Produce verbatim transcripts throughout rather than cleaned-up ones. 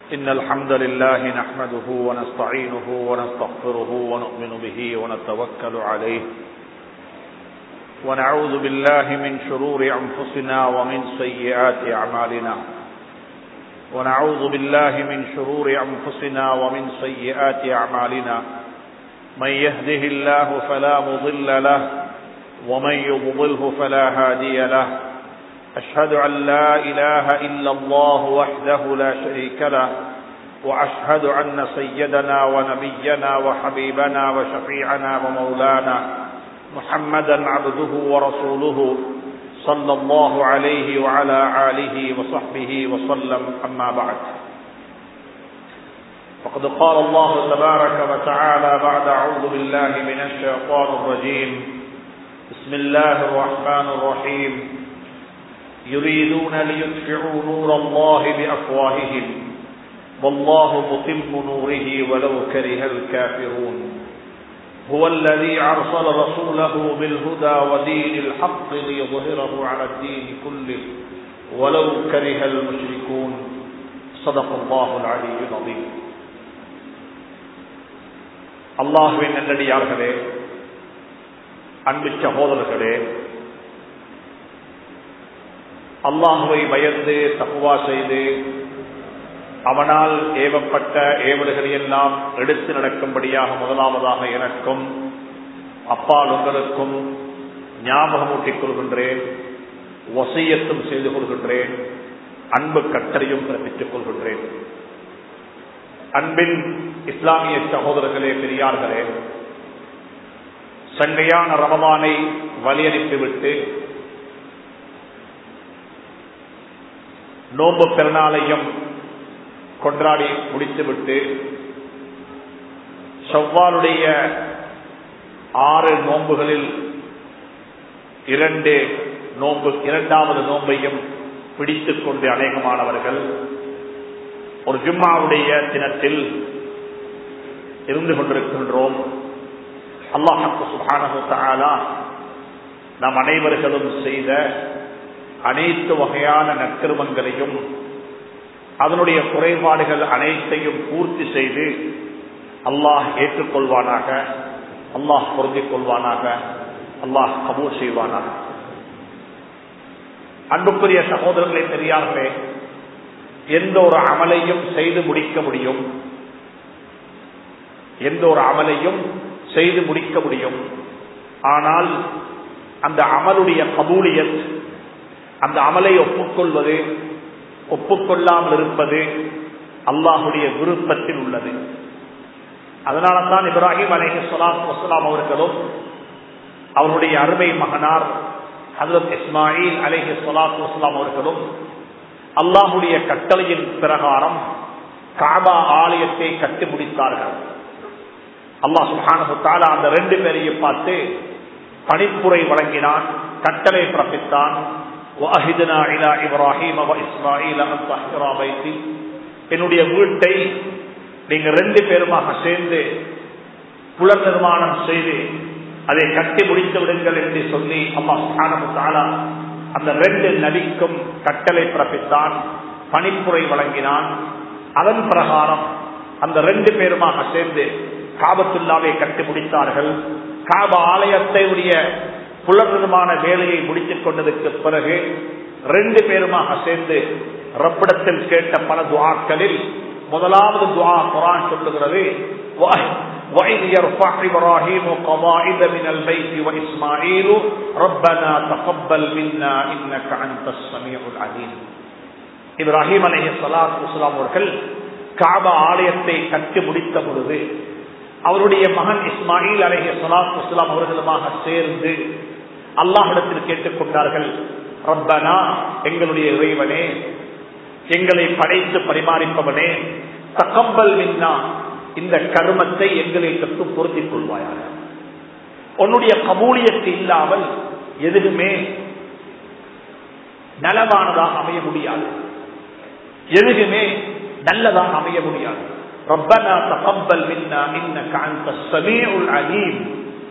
إن الحمد لله نحمده ونستعينه ونستغفره ونؤمن به ونتوكل عليه ونعوذ بالله من شرور أنفسنا ومن سيئات أعمالنا ونعوذ بالله من شرور أنفسنا ومن سيئات أعمالنا من يهده الله فلا مضل له ومن يضلله فلا هادي له أشهد أن لا إله إلا الله وحده لا شريك له وأشهد أن سيدنا ونبينا وحبيبنا وشفيعنا ومولانا محمدا عبده ورسوله صلى الله عليه وعلى آله وصحبه وسلم أما بعد فقد قال الله تبارك وتعالى بعد أعوذ بالله من الشيطان الرجيم بسم الله الرحمن الرحيم يريدون ليطفئوا نور الله بأفواههم والله متم نوره ولو كره الكافرون هو الذي أرسل رسوله بالهدى ودين الحق ليظهره على الدين كله ولو كره المشركون صدق الله العلي العظيم. அல்லாஹ்வின் நல்லடியார்களே, அன்பு சகோதரர்களே, அல்லாஹுவை பயந்து தக்வா செய்து அவனால் ஏவப்பட்ட ஏவல்களையெல்லாம் எடுத்து நடக்கும்படியாக முதலாவதாக எனக்கும் அப்பால் உங்களுக்கும் ஞாபகமூட்டிக் கொள்கின்றேன், வசியத்தும் செய்து கொள்கின்றேன், அன்பு கட்டளையும் பிறப்பித்துக் கொள்கின்றேன். அன்பின் இஸ்லாமிய சகோதரர்களே, பெரியார்களே, சங்கையான ரமலானை வலியளித்துவிட்டு நோன்பு பெருநாளையும் கொண்டாடி முடித்துவிட்டு ஷவ்வாலுடைய ஆறு நோன்புகளில் இரண்டு நோன்பு இரண்டாவது நோன்பையும் பிடித்துக் கொண்டு அநேகமானவர்கள் ஒரு ஜும்மாவுடைய தினத்தில் இருந்து கொண்டிருக்கின்றோம். அல்லாஹ் சுப்ஹானஹு வ தஆலா நாம் அனைவர்களும் செய்த அனைத்து வகையான நற்கர்மங்களையும் அதனுடைய குறைபாடுகள் அனைத்தையும் பூர்த்தி செய்து அல்லாஹ் ஏற்றுக்கொள்வானாக, அல்லாஹ் பொருந்திக் கொள்வானாக, அல்லாஹ் கபூல் செய்வானாக. அன்புக்குரிய சகோதரர்களே, பெரியார்களே, எந்த ஒரு அமலையும் செய்து முடிக்க முடியும், எந்த ஒரு அமலையும் செய்து முடிக்க முடியும். ஆனால் அந்த அமலுடைய கபூலியத், அந்த அமலை ஒப்புக்கொள்வது ஒப்புக்கொள்ளாமல் இருப்பது அல்லாஹுடைய விருப்பத்தில் உள்ளது. அதனால தான் இப்ராஹிம் அலைஹிஸ்ஸலாத்து வஸ்ஸலாம் அவர்களும் அவருடைய அருமை மகனார் ஹஜ்ரத் இஸ்மாயில் அலைஹிஸ்ஸலாத்து வஸ்ஸலாம் அவர்களும் அல்லாஹுடைய கட்டளையின் பிரகாரம் காபா ஆலயத்தை கட்டி முடித்தார்கள். அல்லாஹ் சுப்ஹானஹு வ தஆலா அந்த ரெண்டு பேரையும் பார்த்து பணிப்புரை வழங்கினான், கட்டளை பிறப்பித்தான். وَأَهِدْنَا إِلَى إِبْرَاهِيمَ وَإِسْمَاعِيلَ أَنْ طَهِّرَا بَيْتِي, என்னுடைய வீட்டை நீங்க ரெண்டு பேருமாக சேர்ந்து புலர் நிர்மாணம் செய்து அதை கட்டி முடித்து விடுங்கள் என்று சொல்லி அல்லாஹ் சுப்ஹானஹு வ தஆலா அந்த ரெண்டு நபிக்கும் கட்டளை பிறப்பித்தான், பணிப்புரை வழங்கினான். அதன் பிரகாரம் அந்த ரெண்டு பேருமாக சேர்ந்து காபத்துல்லாவை கட்டி முடித்தார்கள். காபா ஆலயத்தை உடைய புலர் நிர்மாண வேலையை முடித்துக் கொண்டதற்கு பிறகு ரெண்டு பேருமாக சேர்ந்து ரப்பிடத்தில் கேட்ட பல துஆக்களில் முதலாவது துஆ குர்ஆன் சொல்லுகிறது, وَإِذْ يَرْفَعُ إِبْرَاهِيمُ قَوَاعِدَ مِنَ الْبَيْتِ وَإِسْمَاعِيلُ رَبَّنَا تَقَبَّلْ مِنَّا إِنَّكَ أَنْتَ السَّمِيعُ الْعَلِيمُ. இப்ராஹிம் அலைஹிஸ்ஸலாத்து வஸ்ஸலாம் அவர்கள் காபா ஆலயத்தை கட்டி முடித்த பொழுது அவருடைய மகன் இஸ்மாயில் அலைஹிஸ்ஸலாத்து வஸ்ஸலாம் அவர்களுமாக சேர்ந்து அல்லாஹ்விடத்தில் கேட்டுக்கொண்டார்கள், ரப்பனா, எங்களுடைய இறைவனே, எங்களை படைத்து பரிமாறிப்பவனே, தகப்பல் மின்னா, இந்த கர்மத்தை எங்களை கற்று பொருத்திக் கொள்வாயாக. உன்னுடைய கபூலியத்து இல்லாமல் எதுவுமே நலமானதாக அமைய முடியாது, எதுவுமே நல்லதாக அமைய முடியாது. ரப்பனா தகப்பல் மின்னா இன்னக அன்தஸ் ஸமீஉல் அலீம்.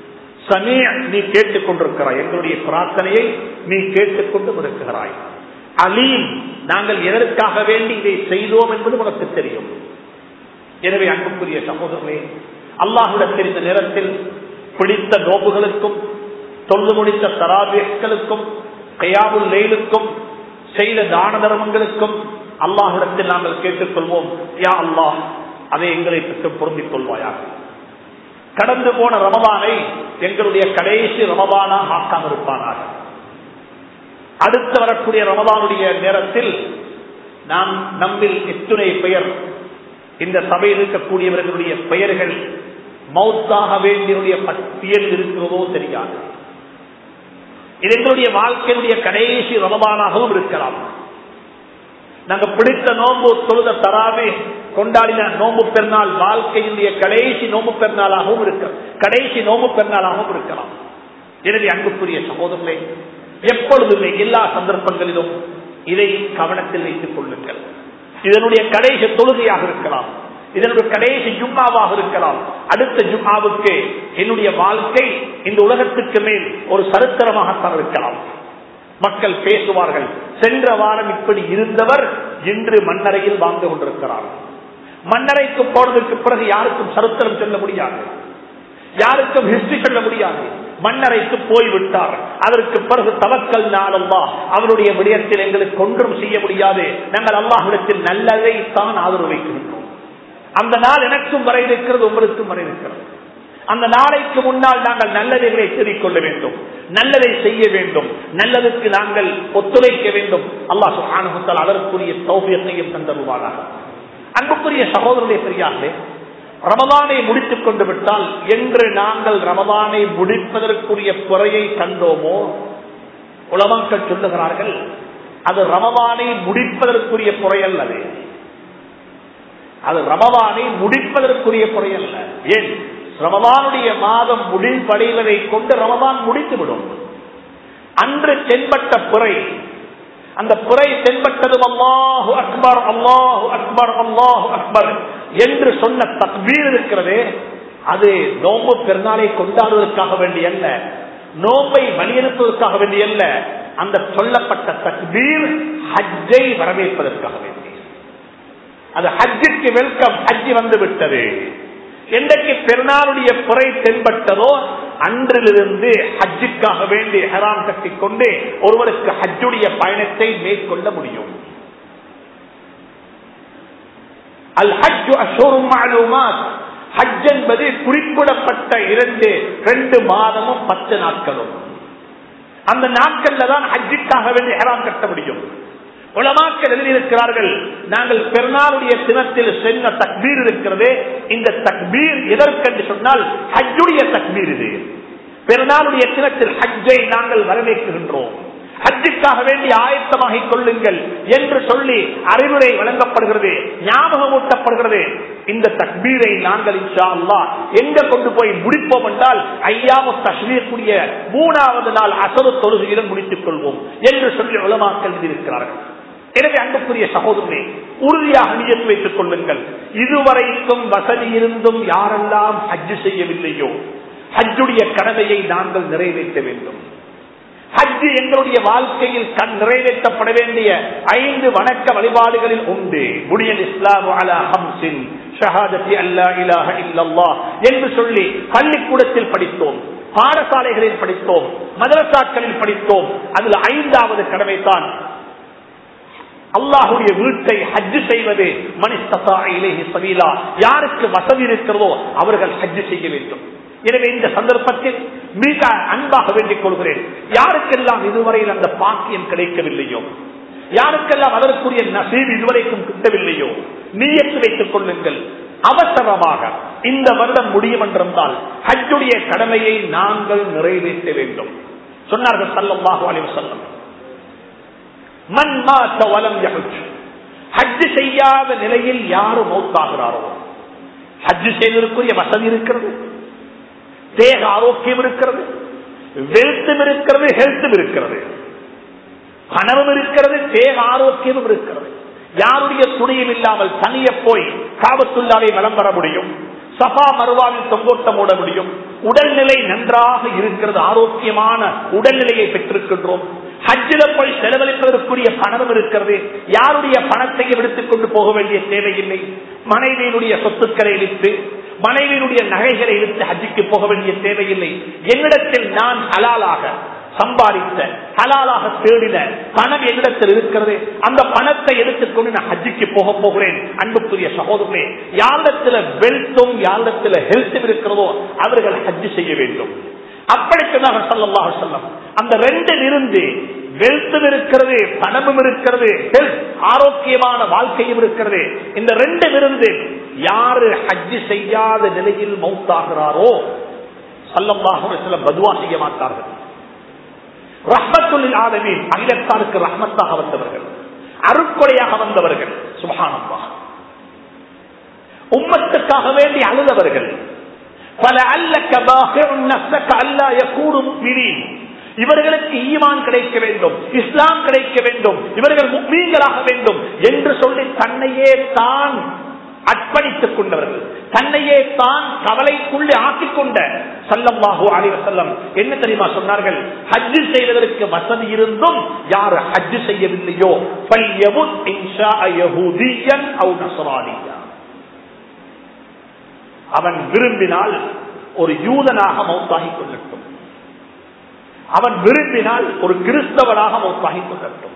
சமீ, நீ கேட்டுக்கொண்டிருக்கிறாய், எங்களுடைய பிரார்த்தனையை நீ கேட்டுக்கொண்டு இருக்கிறாய். அலீம். நாங்கள் எதற்காக வேண்டி இதை செய்தோம் என்பது உனக்கு தெரியும். எனவே அன்புக்குரிய சகோதரர்களே, அல்லாஹ்விடத்தில் இந்த நேரத்தில் பிடித்த நோம்புகளுக்கும் தொழுது முடித்த தராவீஹ்களுக்கும் கியாமுல் லைலுக்கும் செய்த தான தர்மங்களுக்கும் அல்லாஹ்விடத்தில் நாங்கள் கேட்டுக்கொள்வோம், யா அல்லாஹ் அதை எங்களை பெற்று பொருந்திக் கொள்வாயாக. கடந்து போன ரமதானை எங்களுடைய கடைசி ரமதானாக ஆக்காமல் இருப்பானாக. அடுத்து வரக்கூடிய ரமதானுடைய நேரத்தில் நாம் நம்மில் எத்துணை பெயர் இந்த சபையில் இருக்கக்கூடியவர்களுடைய பெயர்கள் மௌத்தாக வேண்டிய பட்டியல் இருக்கிறதோ தெரியாது. இது எங்களுடைய வாழ்க்கையினுடைய கடைசி ரமதானாகவும் இருக்கலாம். நாங்கள் பிடித்த நோம்பு தொழுத தராவே கொண்டாடின நோம்பு பெருநாள் வாழ்க்கையினுடைய கடைசி நோம்பு பெருநாளாகவும் இருக்க கடைசி நோம்பு பெருநாளாகவும் இருக்கலாம். எனவே அன்புக்குரிய சகோதரர்களே, எப்பொழுதுமே எல்லா சந்தர்ப்பங்களிலும் இதை கவனத்தில் வைத்துக் கொள்ளுங்கள். இதனுடைய கடைசி தொழுகையாக இருக்கலாம், இதனுடைய கடைசி ஜும்மாவாக இருக்கலாம். அடுத்த ஜும்மாவுக்கு என்னுடைய வாழ்க்கை இந்த உலகத்துக்கு மேல் ஒரு சரித்திரமாகத்தான் இருக்கலாம். மக்கள் பேசுவார்கள், சென்ற வாரம் இப்படி இருந்தவர் இன்று மண்ணறையில் வாழ்ந்து கொண்டிருக்கிறார். மண்ணறைக்கு போனதற்கு பிறகு யாருக்கும் சரித்திரம் சொல்ல முடியாது, யாருக்கும் ஹிஸ்டரி சொல்ல முடியாது. மண்ணறைக்கு போய்விட்டார், அதற்கு பிறகு தவக்கல் நாளல்லா, அவருடைய விடயத்தில் எங்களுக்கு ஒன்றும் செய்ய முடியாது. நாங்கள் அல்லாஹ்விடத்தில் நல்லதை தான் ஆதரவு வைக்கின்றோம். அந்த நாள் எனக்கும் வர இருக்கிறது, உங்களுக்கும் வர இருக்கிறது. அந்த நாளைக்கு முன்னால் நாங்கள் நல்லதைகளை தேடிக்கொள்ள வேண்டும், நல்லதை செய்ய வேண்டும், நல்லதுக்கு நாங்கள் ஒத்துழைக்க வேண்டும். அல்லாஹ் சுப்ஹானஹு வ தஆலா அதற்குரிய தௌஃபீக்கையும் தந்தருவானாக. அன்புக்குரிய சகோதரர்களே, பெரியார்களே, ரமதானை முடித்துக் கொண்டு விட்டால் என்று நாங்கள் ரமதானை முடிப்பதற்குரிய குறையை கண்டோமோ, உலமாக்கள் சொல்லுகிறார்கள் அது ரமதானை முடிப்பதற்குரிய குறை அல்லது, அது ரமதானை முடிப்பதற்குரிய குறை அல்ல. ஏன்? ரமதானுடைய மாதம் முடிவடைவதை கொண்டு ரமதான் முடித்துவிடும். அன்று தென்பட்ட பிறை, அந்த பிறை தென்பட்டதும் அல்லாஹு அக்பர் அல்லாஹு அக்பர் அல்லாஹு அக்பர் என்று சொன்ன தக்பீர் இருக்கிறதே, அது நோம்பு பெருநாளை கொண்டாடுவதற்காக வேண்டிய அல்ல, நோம்பை வலியுறுத்துவதற்காக வேண்டிய அல்ல. அந்த சொல்லப்பட்ட தக்பீர் ஹஜ்ஜை வரவேற்பதற்காக வேண்டிய, அது ஹஜ்ஜுக்கு வெல்கம், ஹஜ்ஜி வந்து விட்டது. என்றைக்கு பெருநாளுடைய புரை தென்பட்டதோ அன்றிலிருந்து ஹஜ்ஜுக்காக வேண்டி ஹராம் கட்டிக்கொண்டு ஒருவருக்கு ஹஜ்ஜுடைய பயணத்தை மேற்கொள்ள முடியும். அல் ஹஜ்ஜு அஷ்ஹுரும் மஅலூமாத், ஹஜ் என்பது குறிப்பிடப்பட்ட இரண்டு ரெண்டு மாதமும் பத்து நாட்களும். அந்த நாட்கள்ல தான் ஹஜ்ஜுக்காக வேண்டி ஹராம் கட்ட முடியும். உலமாக்கள் எழுதியிருக்கிறார்கள், நாங்கள் பெருநாளுடைய தினத்தில் சென்ற தக்பீர் இருக்கிறது, இந்த தக்பீர் எதற்கென்று சொன்னால் ஹஜ்ஜுடைய தக்பீர். இது பெருநாளுடைய தினத்தில் ஹஜ்ஜை நாங்கள் வரவேற்கின்றோம், ஹஜ்ஜுக்காக வேண்டி ஆயத்தமாகிக் கொள்ளுங்கள் என்று சொல்லி அறிவுரை வழங்கப்படுகிறது, ஞாபகமூட்டப்படுகிறது. இந்த தக்பீரை நாங்கள் இன்ஷா அல்லாஹ் எங்க கொண்டு போய் முடிப்போம் என்றால் ஐயாமு தஷ்ரீக்குரிய மூணாவது நாள் அசரு தொழுகையிலும் முடித்துக் கொள்வோம் என்று சொல்லி உலமாக்கள் எழுதியிருக்கிறார்கள். எனவே அன்புக்குரிய சகோதரனே, உறுதியாக நியத்து வைத்துக் கொள்ளுங்கள். இதுவரைக்கும் வசதி இருந்தும் யாரெல்லாம் ஹஜ்ஜு செய்யவில்லையோ ஹஜ்ஜுடைய கடமையை நாங்கள் நிறைவேற்ற வேண்டும். ஹஜ்ஜு எங்களுடைய வாழ்க்கையில் கண் நிறைவேற்றப்பட வேண்டிய ஐந்து வணக்க வழிபாடுகளில் உண்டு. புனியல் இஸ்லாமு அலா ஹம்ஸின் ஷஹாதத்தி அல்லா இலாஹ இல்லல்லாஹ் என்று சொல்லி பள்ளிக்கூடத்தில் படித்தோம், பாடசாலைகளில் படித்தோம், மதரசாக்களில் படித்தோம். அதில் ஐந்தாவது கடமை தான் அல்லாஹுடைய வீட்டை ஹஜ்ஜு செய்வது. மனிஸ்ததா இலைஹி சபீலா, யாருக்கு வசதி இருக்கிறதோ அவர்கள் ஹஜ்ஜு செய்ய வேண்டும். எனவே இந்த சந்தர்ப்பத்தில் மிக அன்பாக வேண்டிக் கொள்கிறேன், யாருக்கெல்லாம் இதுவரையில் அந்த பாக்கியம் கிடைக்கவில்லையோ, யாருக்கெல்லாம் அதற்குரிய நசீப் இதுவரைக்கும் கிட்டவில்லையோ நியத்து வைத்துக் கொள்ளுங்கள். அவசரமாக இந்த வருடம் முடியும் என்றால் ஹஜ்ஜுடைய கடமையை நாங்கள் நிறைவேற்ற வேண்டும். சொன்னார்கள் ஸல்லல்லாஹு அலைஹி வஸல்லம், மன் மாத வலம் யஹஜ், ஹஜ் செய்யாத நிலையில் யாரு மௌத்தாகிறாரோ, ஹஜ் செய்வதற்குரிய வசதி இருக்கிறது, தேக ஆரோக்கியம் இருக்கிறது, வெல்த்தும் இருக்கிறது, ஹெல்த்தும் இருக்கிறது, பணமும் இருக்கிறது, தேக ஆரோக்கியமும் இருக்கிறது, யாருடைய துணையும் இல்லாமல் தனிய போய் காபத்துல்லாவை வலம் வர முடியும், சஃபா மர்வாவில் தொங்கோட்டம் ஓட முடியும், உடல்நிலை நன்றாக இருக்கிறது, ஆரோக்கியமான உடல்நிலையை பெற்றிருக்கின்றோம். ஹஜ்ஜில போய் செலவழிப்பதற்குரிய பணம் இருக்கிறது. யாருடைய பணத்தையும் எடுத்துக் கொண்டு போக வேண்டிய தேவையில்லை. மனைவியினுடைய சொத்துக்களை விற்று மனைவியினுடைய நகைகளை விற்று ஹஜ்ஜுக்கு போக வேண்டிய தேவையில்லை. என்னிடத்தில் நான் ஹலாலாக சம்பாதித்த ஹலாலாக தேடின பணம் என்னிடத்தில் இருக்கிறது. அந்த பணத்தை எடுத்துக்கொண்டு நான் ஹஜ்ஜுக்கு போக போகிறேன். அன்புக்குரிய சகோதரர்களே, யாரிடத்தில் வெல்த்தும் யாரிடத்தில் ஹெல்த்தும் இருக்கிறதோ அவர்கள் ஹஜ்ஜு செய்ய வேண்டும். அப்படித்தான் ஸல்லல்லாஹு அலைஹி வஸல்லம் அந்த ரெண்டில் இருந்து வெல்த்தும் இருக்கிறது, பணமும் இருக்கிறது, ஹெல்த் ஆரோக்கியமான வாழ்க்கையும் இருக்கிறது. இந்த ரெண்டில் இருந்து யாரு ஹஜ்ஜு செய்யாத நிலையில் மௌத்தாகிறாரோ ஸல்லல்லாஹு அலைஹி வஸல்லம் பதுவா செய்ய மாட்டார்கள். ரஹ்மத்துல் ஆலமீன், அகிலத்தாருக்கு ரஹ்மத்தாக வந்தவர்கள், அருட்கொடையாக வந்தவர்கள். சுப்ஹானல்லாஹ், உம்மத்துக்காக வேண்டி அழுதவர்கள். இவர்களுக்கு ஈமான் கிடைக்க வேண்டும், இஸ்லாம் கிடைக்க வேண்டும், இவர்கள் முஃமின்களாக வேண்டும் என்று சொல்லி தன்னையே தான் அர்ப்பணித்துக் கொண்டவர்கள், தன்னையே தான் கவலைக்குள்ளே ஆக்கிக் கொண்ட ஸல்லல்லாஹு அலைஹி வஸல்லம் என்ன தெரியுமா சொன்னார்கள்? ஹஜ் செய்வதற்கு வசதி இருந்தும் யார் ஹஜ் செய்யவில்லையோ ஃபல்யமுத் இன்ஷாஅ யஹூதியன் அவ் நஸ்ரானியா, அவன் விரும்பினால் ஒரு யூதனாக மௌத்தாகிக் கொள்ளட்டும், அவன் விரும்பினால் ஒரு கிறிஸ்தவனாக மௌத்தாகிக் கொள்ளட்டும்.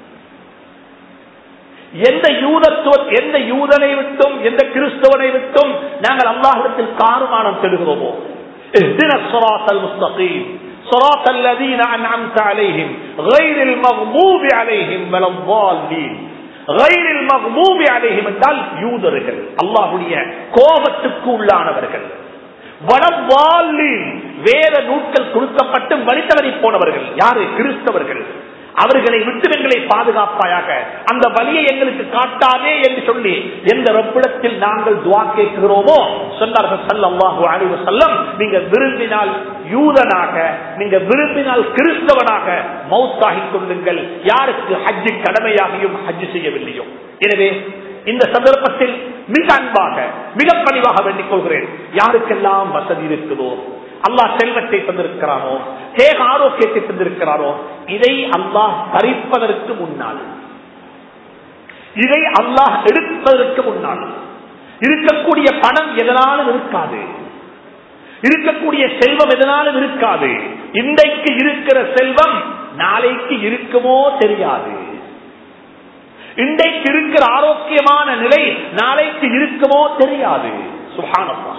எந்த யூதத்துவ எந்த யூதனை விட்டும் எந்த கிறிஸ்தவனை விட்டும் நாங்கள் அல்லாஹ்விடத்தில் காருமானம் பெறுகிறோமோ, இஹ்தினஸ் ஸிராத்தல் முஸ்தகீம் ஸிராத்தல் லதீன அன்அம்த அலைஹிம் கைரில் மக்தூபி அலைஹிம் வலல்லாலீன். கைரில் மக்தூபி அலைஹிம் என்றால் யூதர்கள், அல்லாஹ்வுடைய கோபத்துக்கு உள்ளானவர்கள். வலல்லாலீன் வேத நூட்கள் கொடுக்கப்பட்டு வழித்தவறி போனவர்கள் யாரு? கிறிஸ்தவர்கள். அவர்களை விட்டு எங்களை பாதுகாப்பாயாக, அந்த வழியை எங்களுக்கு காட்டாதே என்று சொல்லி எந்த ரப்பிடத்தில் நாங்கள் துஆ கேட்கிறோமோ சொன்னார்கள் ஸல்லல்லாஹு அலைஹி வஸல்லம், நீங்க விரும்பினால் யூதனாக, நீங்க விரும்பினால் கிறிஸ்தவனாக மௌத்தாகிக் கொள்ளுங்கள், யாருக்கு ஹஜ் கடமையாகியும் ஹஜ் செய்யவில்லையோ. எனவே இந்த சந்தர்ப்பத்தில் மிக அன்பாக மிக பணிவாக வேண்டிக் கொள்கிறேன், யாருக்கெல்லாம் வசதி இருக்குதோ, அல்லாஹ் செல்வத்தை தந்திருக்கிறானோ, தேக ஆரோக்கியத்தை தந்திருக்கிறானோ, இதை அல்லாஹ் பறிப்பதற்கு முன்னால், இதை அல்லாஹ் எடுப்பதற்கு முன்னால் இருக்கக்கூடிய பணம் எதனாலும் இருக்காது, இருக்கக்கூடிய செல்வம் எதனாலும் இருக்காது. இன்றைக்கு இருக்கிற செல்வம் நாளைக்கு இருக்குமோ தெரியாது, இன்றைக்கு இருக்கிற ஆரோக்கியமான நிலை நாளைக்கு இருக்குமோ தெரியாது. சுப்ஹானல்லாஹ்,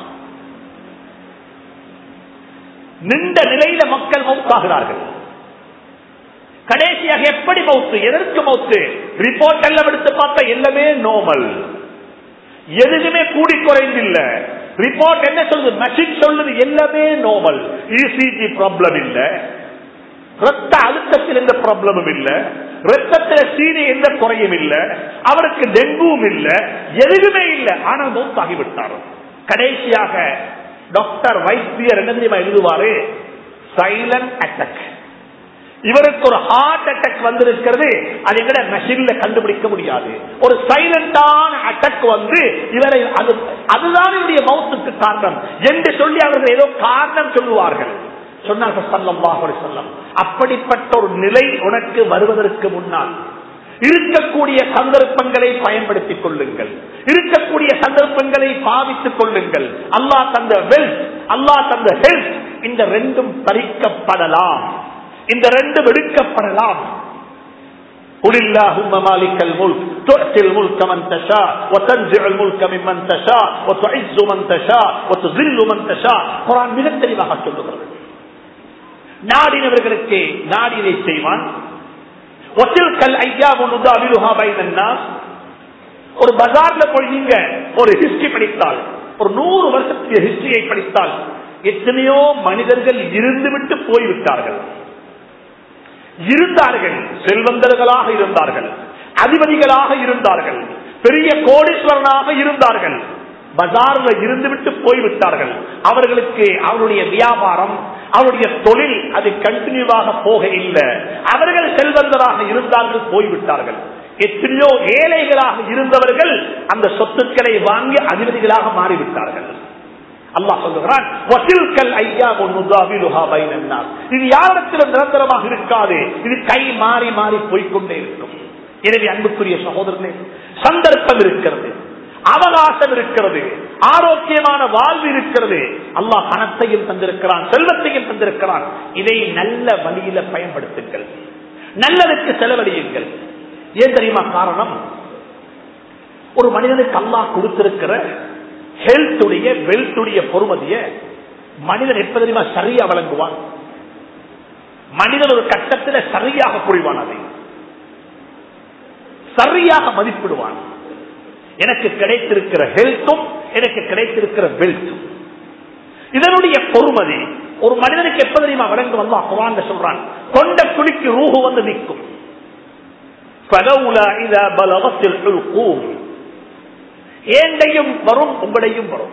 நின்ற நிலையில மக்கள் மௌத்தாகிறார்கள். கடைசியாக எப்படி மௌத்து, எதற்கு மௌத்து? ரிப்போர்ட் எல்லாம் எடுத்து பார்த்தா எல்லாமே நார்மல், எதுவுமே கூடி குறைந்தில்ல. ரிப்போர்ட் என்ன சொல்லுது? மெஷின் சொல்லுது எல்லாமே நார்மல். இசிஜி ப்ராப்ளம் இல்ல, ரத்த அழுத்தத்தில் எந்த ப்ராப்ளமும் இல்ல, ரத்தத்தில் சீனி எந்த குறையும் இல்ல, அவருக்கு டெங்குவும் இல்ல, எதுவுமே இல்ல. ஆனால் மௌத்தாகிவிட்டார். கடைசியாக டாக்டர் வைத்தியர் என்ன தெரியுமா எழுதுவாரு? Silent attack. இவருக்கு ஒரு ஹார்ட் அட்டாக் வந்திருக்கிறது, அது எங்கட மெஷின்ல கண்டுபிடிக்க முடியாது. ஒரு சைலண்டான அட்டாக் வந்து இவரை அதுதான் இவருடைய மௌத்துக்கு காரணம் என்று சொல்லி அவர்கள் ஏதோ காரணம் சொல்லுவார்கள். சொன்னார்கள் ஸல்லல்லாஹு அலைஹி வஸல்லம், அப்படிப்பட்ட ஒரு நிலை உனக்கு வருவதற்கு முன்னால் இருக்கக்கூடிய சந்தர்ப்பங்களை பயன்படுத்திக் கொள்ளுங்கள், இருக்கக்கூடிய சந்தர்ப்பங்களை பாவித்துக் கொள்ளுங்கள். அல்லாஹ் தந்த வெல்த், அல்லாஹ் தந்த ஹெல்த், இந்த ரெண்டும் பறிக்கப்படலாம், இந்த ரெண்டும் எடுக்கப்படலாம். குலில்லாஹும்ம மாலிக்கல் முல்க் துஅத்தில் முல்க மன் தஷா வ தன்ஸிஉல் முல்க மிம்மன் தஷா வ துஇஸ்ஸு மன் தஷா வ துஸில்லு மன் தஷா. குர்ஆன் மிக தெளிவாக சொல்லுகிறது, நாடினவர்களுக்கு நாடினை செய்வான். ஒரு பஜார்ல போய் நீங்க ஒரு ஹிஸ்டரி படித்தால், ஒரு நூறு வருஷத்துக்கு ஹிஸ்டரியை படித்தால், எத்தனையோ மனிதர்கள் இருந்துவிட்டு போய்விட்டார்கள். இருந்தார்கள், செல்வந்தர்களாக இருந்தார்கள், அதிபதிகளாக இருந்தார்கள், பெரிய கோடீஸ்வரனாக இருந்தார்கள், பஜார்ல இருந்துவிட்டு போய்விட்டார்கள். அவர்களுக்கு அவருடைய வியாபாரம், அவருடைய தொழில் அது கண்டினியூவாக போக இல்லை. அவர்கள் செல்வந்தராக இருந்தார்கள், போய்விட்டார்கள். எத்தனையோ ஏழைகளாக இருந்தவர்கள் அந்த சொத்துக்களை வாங்கி அதிபதிகளாக மாறிவிட்டார்கள். அல்லாஹ் சொல்லுகிறான், இது யாரிடத்திலும் நிரந்தரமாக இருக்காது, இது கை மாறி மாறி போய்கொண்டே இருக்கும். எனவே அன்புக்குரிய சகோதரர்களே, சந்தர்ப்பம் இருக்கிறது, அவகாசம் இருக்கிறது, ஆரோக்கியமான வாழ்வு இருக்கிறது. அல்லாஹ் பணத்தையும் தந்திருக்கிறான், செல்வத்தையும் தந்திருக்கிறான். இதை நல்ல வழியில பயன்படுத்துங்கள், நல்லதுக்கு செலவழியுங்கள். ஏன் தெரியுமா காரணம்? ஒரு மனிதனுக்கு அல்லாஹ் கொடுத்திருக்கிற ஹெல்த்துடைய வெல்த்துடைய பொறுமதிய மனிதன் எப்ப தெரியுமா சரியா வழங்குவான். மனிதன் ஒரு கட்டத்தில் சரியாக புரிவான், அதை சரியாக மதிப்பிடுவான். எனக்கு கிடைத்திருக்கிற ஹெல்த்தும் எனக்கு கிடைத்திருக்கிற வெல்த்தும் இதனுடைய பொறுமதி ஒரு மனிதனுக்கு எப்ப தெரியுமா வழங்கு வந்தா குர்ஆன்ல சொல்றான், கொண்ட குழிக்கு ரூஹு வந்து நிற்கும். ஃபலௌலா இதா பலகத்தில் ஹுல்கூம், ஏண்டையும் வரும் உங்களையும் வரும்.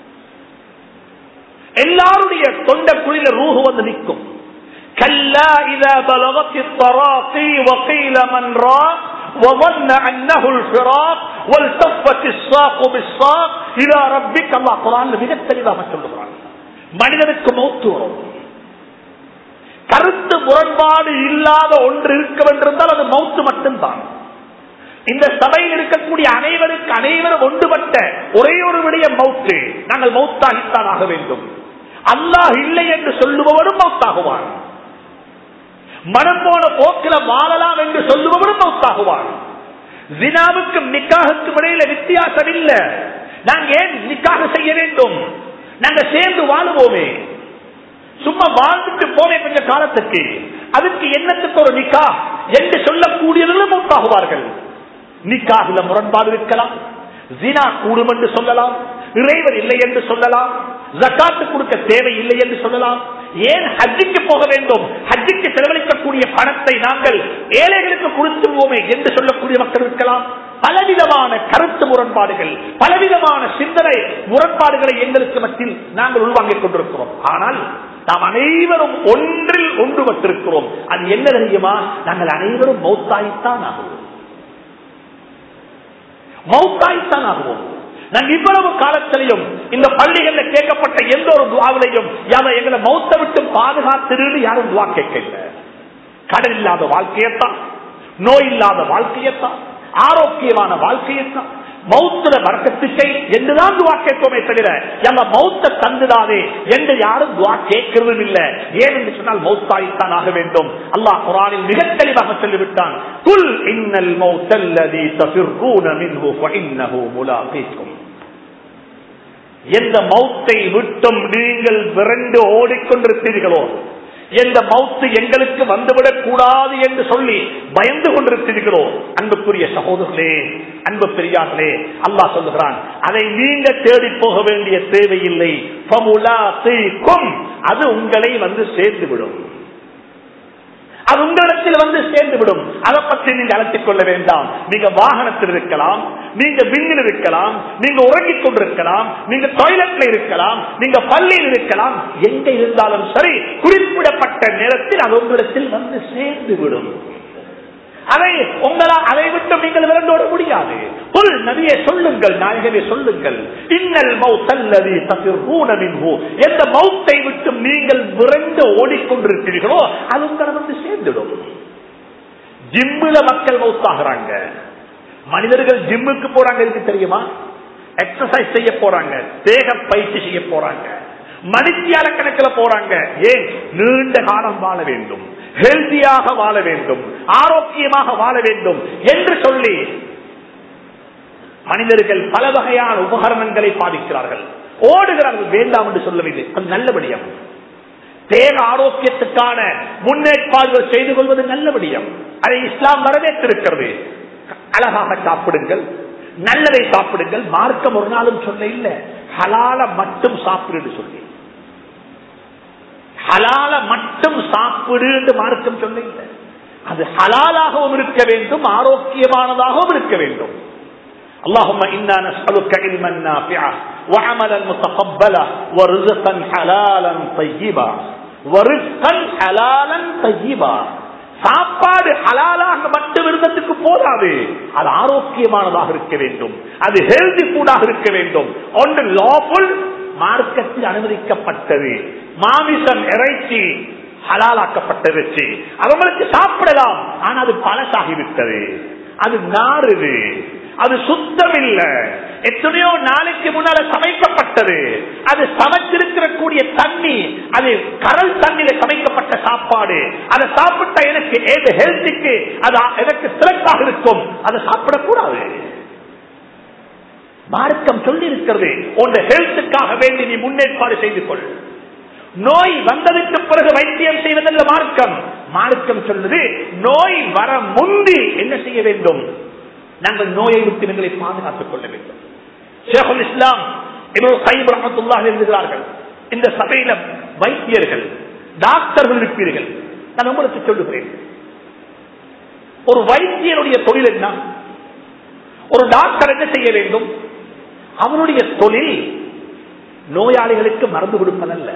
எல்லாருடைய தொண்ட குழியில ரூஹு வந்து நிற்கும். கல்லா இதா பலகத்தித் தராகி வகீல மன் ராக் وظن انه الفراق والتفت الساق بالساق الى ربك. அல்லாஹ் குர்ஆன்ல மிக தெளிவாக சொல்றான், மனிதனுக்கு மௌத் வரும். கருத்து முரண்பாடு இல்லாத ஒன்று இருக்க வேண்டியிருந்தால் அது மௌத் மட்டும்தான். இந்த சபையில் இருக்கக்கூடிய அனைவருக்கு அனைவரும் ஒன்றுபட்ட ஒரே ஒரு விடயம் மௌத்து. நாங்கள் மௌத்தாகித்தான் ஆக வேண்டும். அல்லாஹ் இல்லை என்று சொல்லுபவரும் மௌத்தாகுவான். மனம் போன போக்கில வாழலாம் என்று சொல்லுபவரும் மௌத்தாகுவான். ஜினாவுக்கும் நிக்காஹுக்கும் இடையில வித்தியாசம் இல்லை. நாங்க ஏன் நிக்காக செய்ய வேண்டும்? நாங்க சேர்ந்து வாழுவோமே, சும்மா வாழ்ந்துட்டு போவே கொஞ்ச காலத்துக்கு, அதுக்கு என்னத்துக்கு ஒரு நிக்கா என்று சொல்லக்கூடியவர்களும் மௌத்தாகுவார்கள். நிக்காஹில முரண்பாடு இருக்கலாம், ஜினா கூடும் என்று சொல்லலாம், இறைவர் இல்லை என்று சொல்லலாம், ஜகாத்து கொடுக்க தேவை இல்லை என்று சொல்லலாம். ஏன் ஹஜ்ஜுக்கு போக வேண்டும்? ஹஜ்ஜுக்கு செலவழிக்கக்கூடிய பணத்தை நாங்கள் ஏழைகளுக்கு கொடுத்துவோமே என்று சொல்லக்கூடிய மக்கள் இருக்கலாம். பலவிதமான கருத்து முரண்பாடுகள், பலவிதமான சிந்தனை முரண்பாடுகளை எங்களுக்கு மத்தியில் நாங்கள் உள்வாங்கிக் கொண்டிருக்கிறோம். ஆனால் நாம் அனைவரும் ஒன்றில் ஒன்றுபட்டிருக்கிறோம். அது என்ன தெரியுமா? நாங்கள் அனைவரும் மௌத்தாய்த்தான் ஆகுவோம். மௌத்தாய்த்தான் ஆகுவோம். நாங்கள் இவ்வளவு காலத்திலையும் இந்த பள்ளிகளில் கேட்கப்பட்ட எந்த ஒரு துவாவிலையும் எங்களை மௌத்த விட்டு பாதுகாத்திருந்து யாரும் துவா கேட்கல. கடன் இல்லாத வாழ்க்கையத்தான், நோய் இல்லாத வாழ்க்கையத்தான், ஆரோக்கியமான வாழ்க்கையத்தான், மௌத்துல வர்க்கத்துக்கை என்றுதான் துவா கேட்போமே தவிர எங்க மௌத்த தந்துடாதே என்று யாரும் துவா கேட்கிறதும் இல்லை. ஏன் என்று சொன்னால் மௌத்தாய்த்தான் ஆக வேண்டும். அல்லாஹ் குர்ஆனில் மிக தெளிவாக சொல்லிவிட்டான், குல் இன்னல் மௌத்தல்லதி தஃபிர்ரூன மின்ஹு ஃபஇன்னஹு முலாகீக்கும். எந்த மௌத்தை விட்டும் நீங்கள் விரண்டு ஓடிக்கொண்டிருப்பீர்களோ, எந்த மௌத்து எங்களுக்கு வந்துவிடக் கூடாது என்று சொல்லி பயந்து கொண்டிருக்கிறீர்களோ, அன்புக்குரிய சகோதரர்களே, அன்பு பெரியார்களே, அல்லாஹ் சொல்லுகிறான், அதை நீங்க தேடி போக வேண்டிய தேவையில்லை. அது உங்களை வந்து சேர்ந்துவிடும். அது உங்களிடத்தில் வந்து சேர்ந்துவிடும். அதை பற்றி நீங்க அலட்டிக் கொள்ள வேண்டாம். நீங்க வாகனத்தில் இருக்கலாம், நீங்க விண்ணில் இருக்கலாம், நீங்க உறங்கிக் கொண்டிருக்கலாம், நீங்க டாய்லெட்ல இருக்கலாம், நீங்க பள்ளியில் இருக்கலாம், எங்க இருந்தாலும் சரி, குறிப்பிடப்பட்ட நேரத்தில் அது உங்களிடத்தில் வந்து சேர்ந்துவிடும். அதை உங்களா அதை விட்டு நீங்கள் விரண்டோட முடியாது. புல் நபியை சொல்லுங்கள், நாயகமே சொல்லுங்கள், இன்னல் மௌத்தல்லதி தஃபிர்ரூன மின்ஹு, எந்த மௌத்தை விட்டு நீங்கள் விரண்டு ஓடிக்கொண்டிருக்கிறீர்களோ அது உங்களை வந்து சேர்ந்துடும். ஜிம்முல மக்கள் மௌத்தாகிறாங்க. மனிதர்கள் ஜிம்முக்கு போறாங்க, இருக்கு தெரியுமா? எக்ஸசைஸ் செய்ய போறாங்க, தேக பயிற்சி செய்ய போறாங்க, மணித்தியால கணக்கில் போறாங்க. ஏன்? நீண்ட காலம் வாழ வேண்டும், ஹெல்தியாக வாழ வேண்டும், ஆரோக்கியமாக வாழ வேண்டும் என்று சொல்லி மனிதர்கள் பல வகையான உபகரணங்களை பாதிக்கிறார்கள், ஓடுகிறார்கள். வேண்டாம் என்று சொல்லவில்லை, அது நல்லபடியம். தேக ஆரோக்கியத்துக்கான முன்னேற்பாடுகள் செய்து கொள்வது நல்லபடியம். அதை இஸ்லாம் வரவேற்றிருக்கிறது. அழகாக சாப்பிடுங்கள், நல்லதை சாப்பிடுங்கள். மார்க்கம் ஒரு நாளும் சொல்ல இல்லை ஹலால மட்டும் சாப்பிடு சொல்லி, ஹலால மட்டும் சாப்பிடு என்று மார்க்கம் சொல்ல இல்லை. அது ஹலாலாகவும் இருக்க வேண்டும், ஆரோக்கியமானதாகவும் இருக்க வேண்டும். اللهم إنا نسألك علما نافعا وعملا متقبلا ورزقا حلالا طيبا ورزقا حلالا طيبا. சாப்பாடு ஹலாலாக மட்டும் இருந்ததுக்கு போதாது, அது ஆரோக்கியமானதாக இருக்க வேண்டும், அது ஹெல்தி ஃபுட்டாக இருக்க வேண்டும். ஒன்று லாஃபுல், மார்க்கத்தில் அனுமதிக்கப்பட்டது. மாமிசம், இறைச்சி ஹலாலாக்கப்பட்டது. அவங்களுக்கு சாப்பிடலாம். ஆனா அது பழசாகிவிட்டது, அது நாறுது, அது சுத்தம் இல்ல. எத்தனையோ நாளைக்கு முன்னால சமைக்கப்பட்டது, அது சமைச்சிருக்கிற கூடிய தண்ணி அது கடல் தண்ணியில சமைக்கப்பட்ட சாப்பாடு. அதை சாப்பிட்டா எனக்கு ஹெல்த்துக்கு அது எனக்கு சிறப்பாக இருக்கும், அதை சாப்பிடக்கூடாது. மார்க்கம் சொல்லி இருக்கிறது, உன் ஹெல்த்துக்காக வேண்டி நீ முன்னேற்பாடு செய்து கொள். நோய் வந்ததுக்கு பிறகு வைத்தியம் செய்வதல்ல மார்க்கம். மார்க்கம் சொல்லுது, நோய் வர முந்தி என்ன செய்ய வேண்டும்? நாங்கள் நோயை விட்டு எங்களை பாதுகாத்துக் கொள்ள வேண்டும். ஷேகுல் இஸ்லாம் இப்னு கைம் ரஹ்மத்துல்லாஹி எழுதுகிறார்கள், இந்த சபையில வைத்தியர்கள், டாக்டர்கள் இருப்பீர்கள். நான் உங்களுக்கு சொல்லுகிறேன், ஒரு வைத்தியருடைய தொழில் என்ன? ஒரு டாக்டர் என்ன செய்ய வேண்டும்? அவனுடைய தொழில் நோயாளிகளுக்கு மருந்து கொடுப்பதல்ல.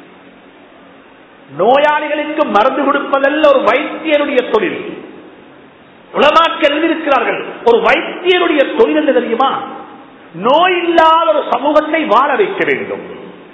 நோயாளிகளுக்கு மருந்து கொடுப்பதல்ல ஒரு வைத்தியருடைய தொழில். உலமாக்கள் எழுதியிருக்கிறார்கள், ஒரு வைத்தியருடைய தொழில் என்ன தெரியுமா? நோய் இல்லாத ஒரு சமூகத்தை வாழ வைக்க வேண்டும்.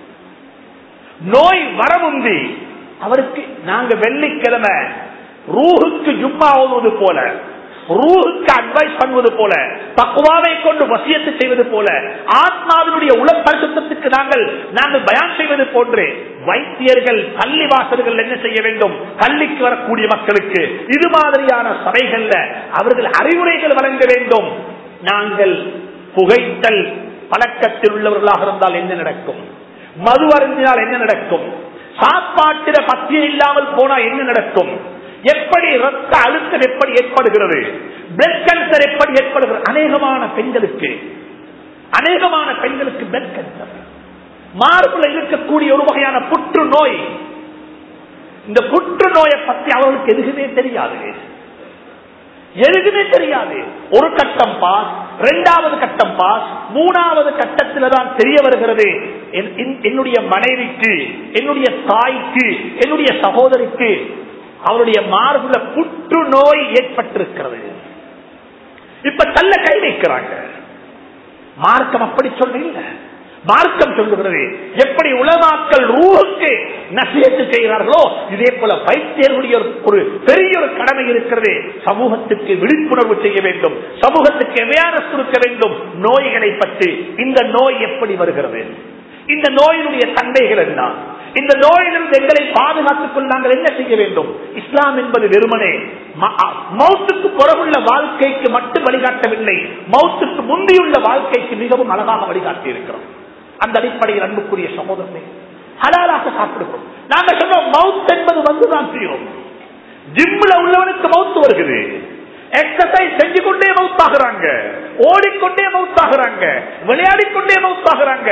நோய் வரமுந்தி அவருக்கு நாங்க வெள்ளிக்கிழமை ரூஹுக்கு ஜும்மா ஓதுவது போல, ரூஹுக்கு அட்வைஸ் பண்ணுவது போல, தக்வாவை கொண்டு வசியத்து செய்வது போல, ஆத்மாவினுடைய உள பரிசுத்தத்துக்கு நாங்கள் நாங்கள் பயான் செய்வது போன்று வைத்தியர்கள் பள்ளி வாசல்கள் என்ன செய்ய வேண்டும்? பள்ளிக்கு வரக்கூடிய மக்களுக்கு இது மாதிரியான சபைகள்ல அவர்கள் அறிவுரைகள் வழங்க வேண்டும். நாங்கள் புகைத்தல் பழக்கத்தில் உள்ளவர்களாக இருந்தால் என்ன நடக்கும்? மது அருந்தினால் என்ன நடக்கும்? சாப்பாட்டில பத்தியம் இல்லாமல் போனா என்ன நடக்கும்? எப்படி ரத்த அழுத்தம் எப்படி ஏற்படுகிறது? பிளட் கேன்சர் எப்படி ஏற்படுகிறது? அநேகமான பெண்களுக்கு அநேகமான பெண்களுக்கு பிளட் கேன்சர், மார்புல இருக்கக்கூடிய ஒரு வகையான புற்றுநோய். இந்த புற்றுநோயை பற்றி அவர்களுக்கு எதுவுமே தெரியாது, எதுவுமே தெரியாது. ஒரு கட்டம் பாஸ், இரண்டாவது கட்டம் பாஸ், மூணாவது கட்டத்தில் தான் தெரிய வருகிறது, என்னுடைய மனைவிக்கு, என்னுடைய தாய்க்கு, என்னுடைய சகோதரிக்கு அவருடைய மார்புல புற்றுநோய் ஏற்பட்டிருக்கிறது. இப்ப தள்ள கை வைக்கிறாங்க. மார்க்கம் அப்படி சொல்ல, மார்க்கம் சொல்லுகிறது எப்படி உலமாக்கள் ரூஹுக்கு நசியத்து செய்கிறார்களோ இதே போல வைத்தியர்களுடைய ஒரு பெரிய ஒரு கடமை இருக்கிறது. சமூகத்துக்கு விழிப்புணர்வு செய்ய வேண்டும், சமூகத்துக்கு அவேர்னஸ் கொடுக்க வேண்டும் நோய்களை பற்றி. இந்த நோய் எப்படி வருகிறது, இந்த நோயினுடைய தன்மைகள் என்ன, இந்த நோயிலிருந்து எங்களை பாதுகாத்துக் கொள்ள நாங்கள் என்ன செய்ய வேண்டும்? இஸ்லாம் என்பது வெறுமனே மௌத்துக்கு புறமுள்ள வாழ்க்கைக்கு மட்டும் வழிகாட்டவில்லை, மௌத்துக்கு முந்தியுள்ள வாழ்க்கைக்கு மிகவும் அழகாக வழிகாட்டி இருக்கிறோம். அந்த அடிப்படையில் அன்புக்குரிய சகோதரனை ஹலாலாக சாப்பிடுகிறோம். நாங்க சொன்னோம் மவுத் என்பது வந்துதான் தீரும். ஜிம்ல உள்ளவனுக்கு மவுத்து வருகிறது, எக்ஸசைஸ் செஞ்சு கொண்டே மவுத்தாகிறாங்க, ஓடிக்கொண்டே மவுத்தாகிறாங்க, விளையாடிக்கொண்டே மவுத்தாகிறாங்க.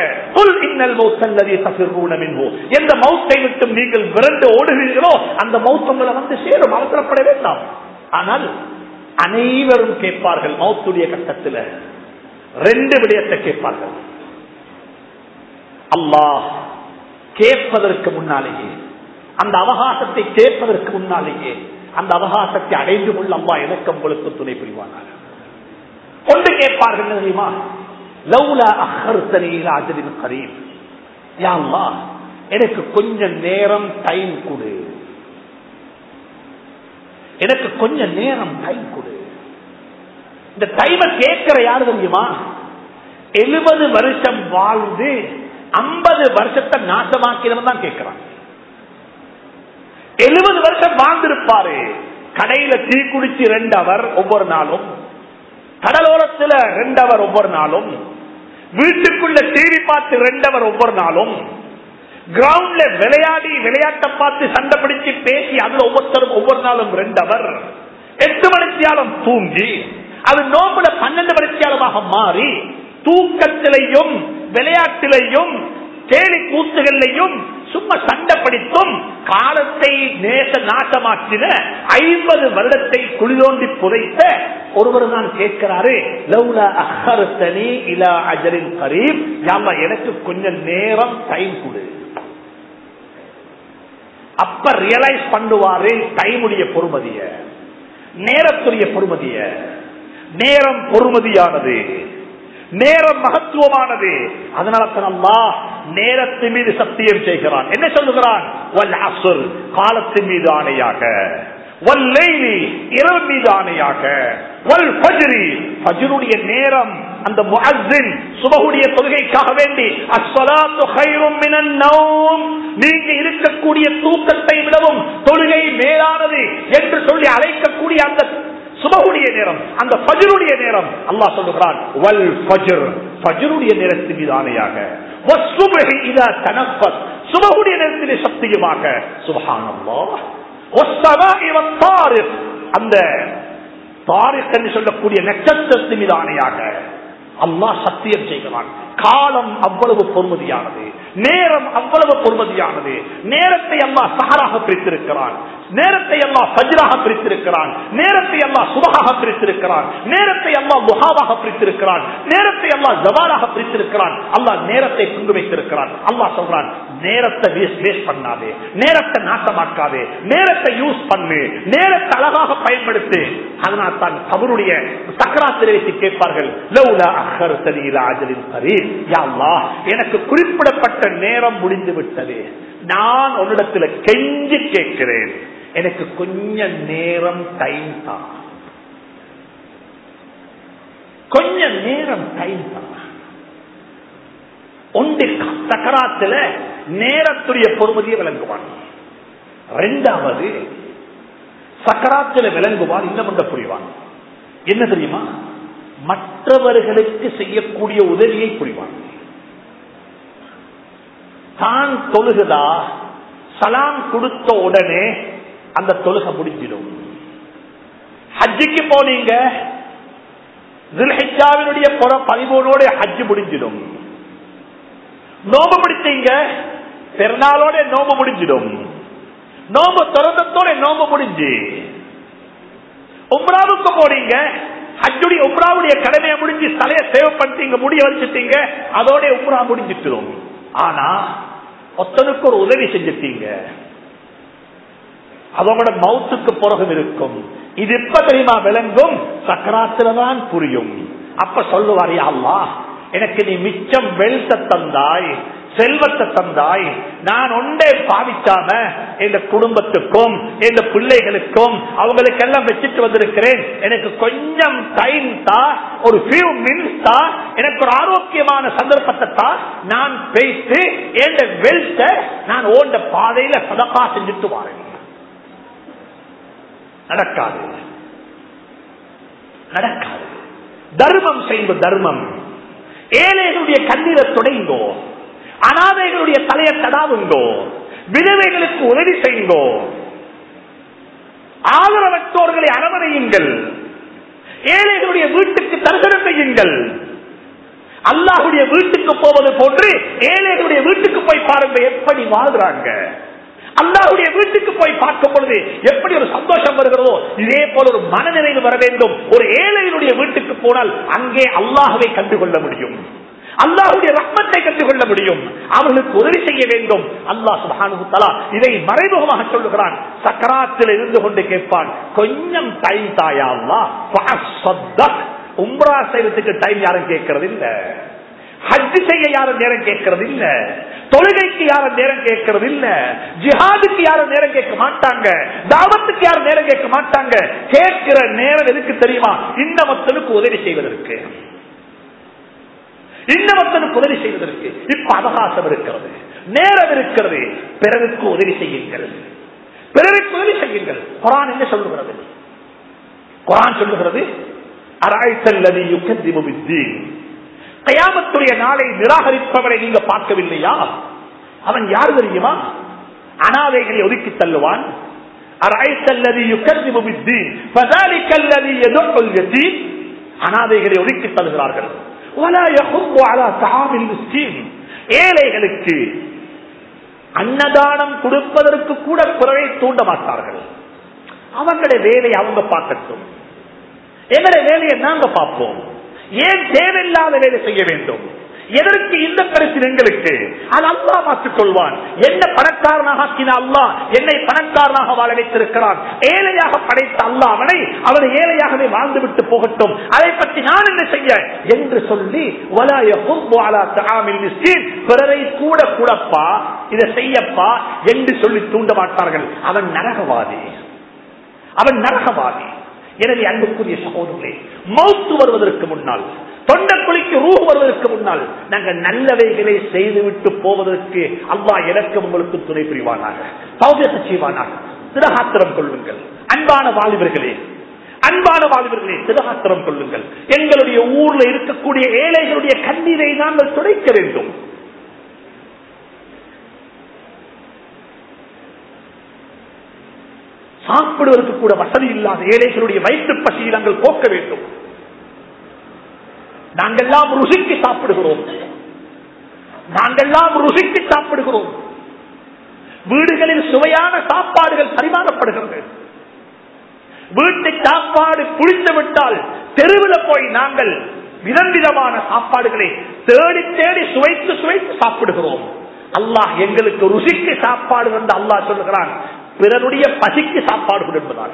எந்த மவுத்தை விட்டு நீங்கள் விரண்டு ஓடுகிறீர்களோ அந்த மவுத் உங்களை வந்து சேரும், அவசரப்பட வேண்டாம். ஆனால் அனைவரும் கேட்பார்கள் மவுத்துடைய கட்டத்தில் ரெண்டு விடயத்தை கேட்பார்கள். அல்லாஹ் கேட்பதற்கு முன்னாலேயே, அந்த அவகாசத்தை கேட்பதற்கு முன்னாலேயே அந்த அவகாசத்தை அடைந்து கொள்ள அல்லாஹ் எனக்கு உங்களுக்கு துணை புரிவானாக. கொண்டு கேட்பார்கள் தெரியுமா? லவ்லா அஹ்ஹர்தனி இலா அஜலின் கரீப், யா அல்லாஹ் எனக்கு கொஞ்ச நேரம் டைம் கொடு, எனக்கு கொஞ்ச நேரம் டைம் கொடு. இந்த டைமை கேட்கிற யாரு தெரியுமா? எழுபது வருஷம் வாழ்ந்து ஐம்பது வருஷத்தை நாசமாக்கிறவன் தான் கேட்கிறான். எழுபது வருஷம் வாழ்ந்திருப்பாரு, கடையில டீ குடிச்சு ரெண்டு அவர் ஒவ்வொரு நாளும், கடலோரத்துல ரெண்டு அவர் ஒவ்வொரு நாளும், வீட்டுக்குள்ள டிவி பார்த்து ரெண்டு அவர் ஒவ்வொரு நாளும், கிரவுண்ட்ல விளையாடி விளையாட்டை பார்த்து சண்டை பிடிச்சு பேசி அதுல ஒவ்வொருத்தரும் ஒவ்வொரு நாளும் ரெண்டு அவர், எட்டு மணித்தியாலம் தூங்கி அது நோம்புல பன்னெண்டு மணித்தியாலமாக மாறி தூக்கத்திலையும் விளையாட்டிலையும் கேலி கூத்துகளையும் சும்மா சண்டை பிடித்தும் காலத்தை நேச நாசமாக்கின ஐம்பது வருடத்தை குளிதோண்டி புதைத்த ஒருவர் தான் கேட்கிறாரு, லவ்லா அஹ்ஹர்தனி இலா அஜலின் கரீப், யா அல்லாஹ் எனக்கு கொஞ்சம் நேரம் டைம் கொடு. அப்ப ரியலைஸ் பண்ணுவாரு டைமுடைய பொறுமதிய, நேரத்துடைய பொறுமதிய. நேரம் பொறுமதியானது, நேரம் மகத்துவமானது. அதனால தான் அல்லாஹ் நேரத்தின் மீது சத்தியம் செய்கிறான். என்ன சொல்லுகிறான்? வல் அஸ்ர், காலத்தின் மீது ஆணையாக, வல் லைலி, இரவு மீது ஆணையாக, வல் ஃபஜ்ரி, ஃபஜ்ருடைய நேரம். அந்த முஅஸ்ஸின் சுபஹுடைய தொழுகைக்காக வேண்டி அஸ்ஸலாத்து கைரும் மினன் நௌம், நீங்க இருக்கக்கூடிய தூக்கத்தை விடவும் தொழுகை மேலானது என்று சொல்லி அழைக்கக்கூடிய அந்த சுபஹுடைய நேரம், அந்த ஃபஜ்ருடைய நேரம் அல்லாஹ் சொல்லுகிறான் வல் ஃபஜ்ர், ஃபஜ்ருடைய நேரத்தின் மீது ஆணையாக, வஸ்ஸுப்ஹி இதா தனஃபஸ், சுபஹுடைய நேரத்திலே சத்தியமாக, சுப்ஹானல்லாஹ், வஸ்ஸமாஇ வத்தாரிக், அந்த தாரிக் என்று சொல்லக்கூடிய நட்சத்திரத்தின் மீது ஆணையாக அல்லாஹ் சத்தியம் செய்கிறான். காலம் அவ்வளவு பொறுமதியானது, நேரம் அவ்வளவு பொறுமதியானது. நேரத்தை அல்லாஹ் சஹராக பிரித்திருக்கிறான், நேரத்தை அல்லாஹ் ஃபஜ்ராக பிரித்திருக்கிறான், நேரத்தை அல்லாஹ் சுபஹாக பிரித்திருக்கிறான், நேரத்தை அல்லாஹ் துஹாவாக பிரித்திருக்கிறான், நேரத்தை அல்லாஹ் ஜவாலாக பிரித்திருக்கிறான். அல்லாஹ் நேரத்தை பங்கு வைத்திருக்கிறான். அல்லாஹ் சொல்றான், நேரத்தை வேஸ்ட் பண்ணாதே, நேரத்தை நாசமாக்காதே, நேரத்தை யூஸ் பண்ணு, நேரத்தை அழகாக பயன்படுத்து. அதனால் தான் கபருடைய சக்கராத்திரை வைத்து கேட்பார்கள், லௌலா அஹ்ஹர்தனி இலா அஜலின் கரீப், யா அல்லாஹ் எனக்கு குறிப்பிடப்பட்ட நேரம் முடிந்து விட்டது, நான் உன்னிடத்தில் கெஞ்சி கேட்கிறேன், எனக்கு கொஞ்ச நேரம் டைம் தான், கொஞ்ச நேரம் டைம் தான். ஒன்று சக்கராத்துல நேரத்துடைய பொறுமதியை விளங்குவான். இரண்டாவது சக்கராத்துல விளங்குவான், இன்னும் ஒன்றை புரிவான். என்ன தெரியுமா? மற்றவர்களுக்கு செய்யக்கூடிய உதவியை புரிவான். தான் தொழுகுதா, சலாம் கொடுத்த உடனே அந்த தொழுகை முடிஞ்சிடும். ஹஜ்ஜுக்கு போனீங்க, துல்ஹிஜ்ஜாவினுடைய பதிமூணோட ஹஜ் முடிஞ்சிடும். நோம்பு முடிச்சீங்க, பெருநாளோட நோம்பு முடிஞ்சிடும். நோம்பு திறந்தத்தோட நோம்பு முடிஞ்சு. உம்ராவுக்கு போனீங்க, ஹஜ்ஜுடைய உம்ராவுடைய கடமையை முடிஞ்சு தலையை சேவ் பண்ணிட்டீங்க, முடிய வச்சுட்டீங்க, அதோட உம்ரா முடிஞ்சிட்டுரும். ஆனா ஒத்தனுக்கு ஒரு உதவி செஞ்சிட்டீங்க, அதோட மௌத்துக்கு பிறகு இருக்கும். இது எப்ப தெரியுமா விளங்கும்? சக்கராத்தில்தான் புரியும். அப்ப சொல்லுவார், யா அல்லாஹ் எனக்கு நீ மிச்சம் வெல்த்த தந்தாய், செல்வத்தை தந்தாய், நான் ஒன்றே பாவிக்காம எங்க குடும்பத்துக்கும் எங்க பிள்ளைகளுக்கும் அவங்களுக்கு எல்லாம் வச்சுட்டு வந்திருக்கிறேன், எனக்கு கொஞ்சம் டைம் தா, ஒரு ஃபியூ மினிட்ஸ் தா, எனக்கு ஒரு ஆரோக்கியமான சந்தர்ப்பத்தை தா, நான் பேசி எந்த வெல்த்த நான் ஓண்ட பாதையில சதகா செஞ்சுட்டு வாரேன். நடக்காது, நடக்காது. தர்மம் செய்வது தர்மம். ஏழைகளுடைய கண்ணீரை துடைங்கோ, அனாதைகளுடைய தலையை தடாவுங்கோ, விதவைகளுக்கு உதவி செய்யுங்கோ, ஆதரவற்றோர்களை அரவணையுங்கள், ஏழைகளுடைய வீட்டுக்கு தரிசனம் செய்யுங்கள். அல்லாஹ்வுடைய வீட்டுக்கு போவது போன்று ஏழைகளுடைய வீட்டுக்கு போய் பாருங்க எப்படி வாழ்றாங்க. அல்லாஹ்வுடைய வீட்டுக்கு போய் பார்க்கும் பொழுது எப்படி ஒரு சந்தோஷம் வருகிறதோ இதே போல ஒரு மனநிறைவு வர வேண்டும். ஒரு ஏழைகளுடைய வீட்டுக்கு போனால் அங்கே அல்லாஹ்வை கண்டுகொள்ள முடியும், அல்லாஹ்வுடைய ரஹ்மத்தை கண்டுகொள்ள முடியும், அவர்களுக்கு உதவி செய்ய வேண்டும். அல்லாஹ் சுப்ஹானஹு வ தஆலா இதை மறைமுகமாக சொல்லுகிறான். சக்கராத்தில் இருந்து கொண்டு கேட்பான், கொஞ்சம் டைம் தாயா அல்லாஹ், ஃபஅஸ்ஸதக். உம்ரா செய்யறதுக்கு டைம் யாரும் கேட்கறது இல்ல, ஹஜ் செய்ய யாரும் நேரம் கேட்கறது இல்ல, தொழுகைக்கு யாரும் நேரம் கேட்கறது இல்ல, ஜிஹாதுக்கு யாரும் நேரம் கேட்க மாட்டாங்க, தாவத்துக்கு யாரும் நேரம் கேட்க மாட்டாங்க. கேட்கிற நேரம் எதுக்கு தெரியுமா? இன்னமத்தனுக்கு உதவி செய்வதற்கு, இன்னமத்தனுக்கு உதவி செய்வதற்கு. இப்ப அவகாசம் இருக்கிறது, நேரம் இருக்கிறது, பிறருக்கு உதவி செய்யுங்கள், பிறருக்கு உதவி செய்யுங்கள். குர்ஆன் என்ன சொல்லுகிறது? குர்ஆன் சொல்லுகிறது, அராய்தல்லதி யுகذிபு பித்தீன், கியாமத்துடைய நாளை நிராகரிப்பவரை நீங்க பார்க்கவில்லையா? அவன் யார் தெரியுமா? அனாதைகளை ஒதுக்கி தள்ளுவான். அராய்தல்லதி யுகذிபு பித்தீன் ஃபذلكல்லதி யதுல் யதீம், அனாதைகளை ஒதுக்கி தள்ளுகிறார்கள். வலா யஹுது அலா தஆமில் மிஸ்கீன், ஏழைகளுக்கு அன்னதானம் கொடுப்பதற்கு கூட குறையை தூண்ட மாட்டார்கள். அவங்களுடைய வேலையை அவங்க பார்க்கட்டும், எங்களுடைய வேலையை நாங்க பார்ப்போம். ஏன் தேவையில்லாத வேலை செய்ய வேண்டும்? எதற்கு இந்த பிரச்சனை எங்களுக்கு? அது அல்லாஹ் மாற்றிக் கொள்வான். என்ன பணக்காரனாக ஆக்கின அல்லாஹ் என்னை பணக்காரனாக வாழ வைத்திருக்கிறான். ஏழையாக படைத்த அல்லாஹ் அவனை அவனை ஏழையாகவே வாழ்ந்து விட்டு போகட்டும், அதை பற்றி நான் என்ன செய்ய என்று சொல்லி வலா யஹுது அலா தஆமில் மிஸ்கீன், பிறரை கூட குழப்பா இதை செய்யப்பா என்று சொல்லி தூண்ட மாட்டார்கள். அவன் நரகவாதி, அவன் நரகவாதி. எனவே அன்புக்குரிய சகோதரர்களே, மௌத்து வருவதற்கு முன்னால், தொண்டக்குழிக்கு ரூஹ் வருவதற்கு முன்னால் நாங்கள் நல்லவைகளை செய்துவிட்டு போவதற்கு அல்லாஹ் எனக்கும் உங்களுக்கு துணை புரிவானாக, தௌஃபீக் செய்வானாக. திடகாத்திரம் கொள்ளுங்கள் அன்பான வாலிபர்களே, அன்பான வாலிபர்களே, திடகாத்திரம் கொள்ளுங்கள். எங்களுடைய ஊர்ல இருக்கக்கூடிய ஏழைகளுடைய கண்ணீரை நாங்கள் துடைக்க வேண்டும். சாப்பிடுவதற்கு கூட வசதி இல்லாத ஏழைகளுடைய வயிற்று பசியை நாங்கள் போக்க வேண்டும். நாங்கெல்லாம் ருசிக்கு சாப்பிடுகிறோம், நாங்கெல்லாம் ருசிக்கு சாப்பிடுகிறோம். வீடுகளில் சுவையான சாப்பாடுகள் பரிமாறப்படுகிறது. வீட்டு சாப்பாடு புளித்து விட்டால் தெருவில் போய் நாங்கள் விதவிதமான சாப்பாடுகளை தேடி தேடி சுவைத்து சுவைத்து சாப்பிடுகிறோம். அல்லாஹ் எங்களுக்கு ருசிக்கு சாப்பாடு வந்து அல்லாஹ் சொல்லுகிறான், பிறருடைய பசிக்கு சாப்பாடு என்பதாக.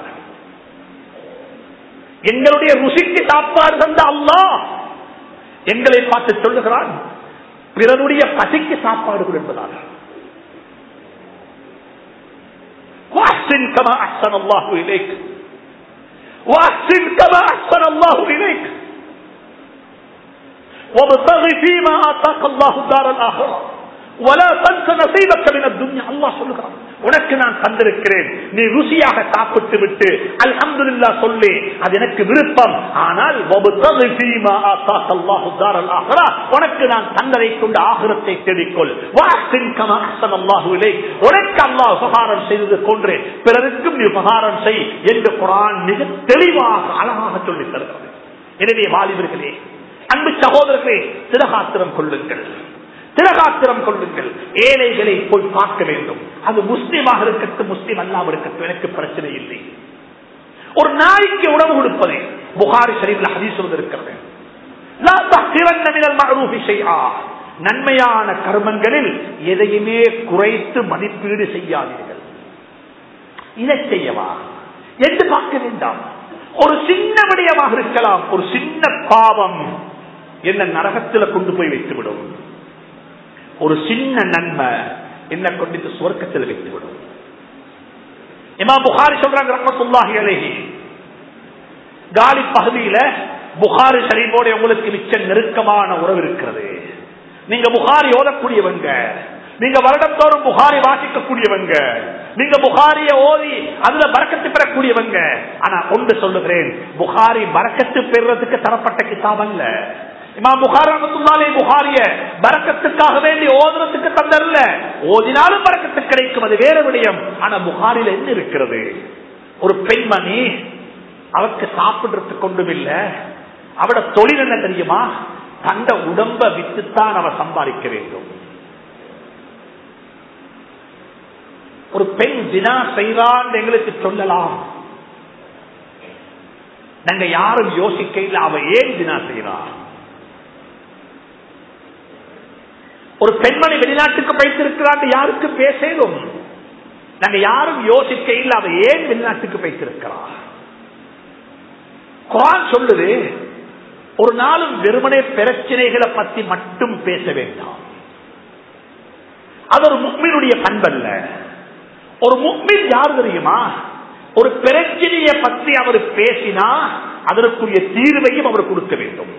எங்களுடைய ருசிக்கு சாப்பாடு தந்த அல்லாஹ் எங்களை பார்த்து சொல்லுகிறான், பிறருடைய பசிக்கு சாப்பாடு என்பதாக. வாஹ்சின் கமா அஹ்ஸன அல்லாஹு இலைக், வாஹ்சின் கமா அஹ்ஸன அல்லாஹு இலைக், வப்தகி ஃபீமா ஆதாக அல்லாஹு தாரல் ஆகிரா வலா தன்ஸ நஸீபக மினத் துன்யா. அல்லாஹ் சொல்லுகிறான், உனக்கு நான் தந்திருக்கிறேன், நீ ருசியாக சாப்பிட்டு விட்டு அல்ஹம்துலில்லாஹ் சொல்லு, அது எனக்கு விருப்பம். ஆனால் வப்தகி ஃபீமா ஆதாக அல்லாஹு தாரல் ஆகிரா, உனக்கு நான் தந்ததை கொண்டு ஆகிரத்தை தேடிக்கொள். வாஹ்சின் கமா அஹ்ஸன அல்லாஹு இலைக், உனக்கு அல்லாஹ் உபகாரம் செய்தது போன்று பிறருக்கும் நீ உபகாரம் செய் என்று குர்ஆன் மிக தெளிவாக அழகாக சொல்லித் தருகிறது. எனவே வாலிபர்களே, அன்பு சகோதரர்களே, திடகாத்திரம் கொள்ளுங்கள், திடகாத்திரம் கொள்ளுங்கள். ஏழைகளை போய் பார்க்க வேண்டும். அது முஸ்லீமாக இருக்கட்டும், முஸ்லீம் அல்லாம இருக்கட்டும், எனக்கு பிரச்சனை இல்லை. ஒரு நாய்க்கு உணவு கொடுப்பது புகாரி ஷரீஃப்ல ஹதீஸ் இருக்கிறது, லா தஹ்கிரன்ன மினல் மஅரூஃபி ஷைஆ, நன்மையான கர்மங்களில் எதையுமே குறைத்து மதிப்பீடு செய்யாதீர்கள். இதை செய்யவா என்று பார்க்க வேண்டாம். ஒரு சின்ன விடயமாக இருக்கலாம், ஒரு சின்ன பாவம் என்ன நரகத்தில் கொண்டு போய் வைத்துவிடும். ஒரு சின்ன நன்மை என்ன கொண்டு சுவர்க்கத்தில் வைத்துவிடும். இமாம் புகாரி சொல்றாங்க ரஹ்மத்துல்லாஹி அலைஹி, காலி பகுதியில புகாரி ஷரீஃபோட உங்களுக்கு மிச்ச நெருக்கமான உறவு இருக்கிறது. நீங்க புகாரி ஓதக்கூடியவங்க, நீங்க வருடத்தோறும் புகாரி வாசிக்கக்கூடியவங்க, நீங்க புகாரிய ஓதி அதுல பரக்கத்து பெறக்கூடியவங்க. ஆனா ஒன்று சொல்லுகிறேன், புகாரி பரக்கத்து பெறுறதுக்கு தரப்பட்ட கிதாப் அல்ல. இமாம் புகாரி ரஹ்மத்துல்லாஹி புகாரிய பரக்கத்துக்காக வேண்டி ஓதுறதுக்கு தந்தல்ல. ஓதினாலும் பரக்கத்து கிடைக்கும், அது வேற விடயம். ஆனா புகாரில என்ன இருக்கிறது? ஒரு பெண்மணி, அவருக்கு சாப்பிடுறதுக்கு கொண்டும் இல்ல, அவட தொழில் என்ன தெரியுமா? தந்த உடம்ப வித்துத்தான் அவ சம்பாதிக்க வேண்டும். ஒரு பெண் தினா செய்வான் எங்களுக்கு சொல்லலாம், நாங்க யாரும் யோசிக்க இல்லை அவ ஏன் தினா செய்யறான். ஒரு பெண்மணி வெளிநாட்டுக்கு பயிற்சிருக்கிறான் யாருக்கு பேசலும், நாங்க யாரும் யோசிக்க இல்லை அவ ஏன் வெளிநாட்டுக்கு பயிற்சிருக்கிறான். குர்ஆன் சொல்லுது, ஒரு நாளும் வெறுமனே பிரச்சனைகளை பத்தி மட்டும் பேச வேண்டாம். அது ஒரு முஃமினுடைய பண்பல்ல. ஒரு முஃமின் யார் தெரியுமா? ஒரு பிரச்சனையை பற்றி அவர் பேசினா அதற்குரிய தீர்வையும் அவர் கொடுக்க வேண்டும்.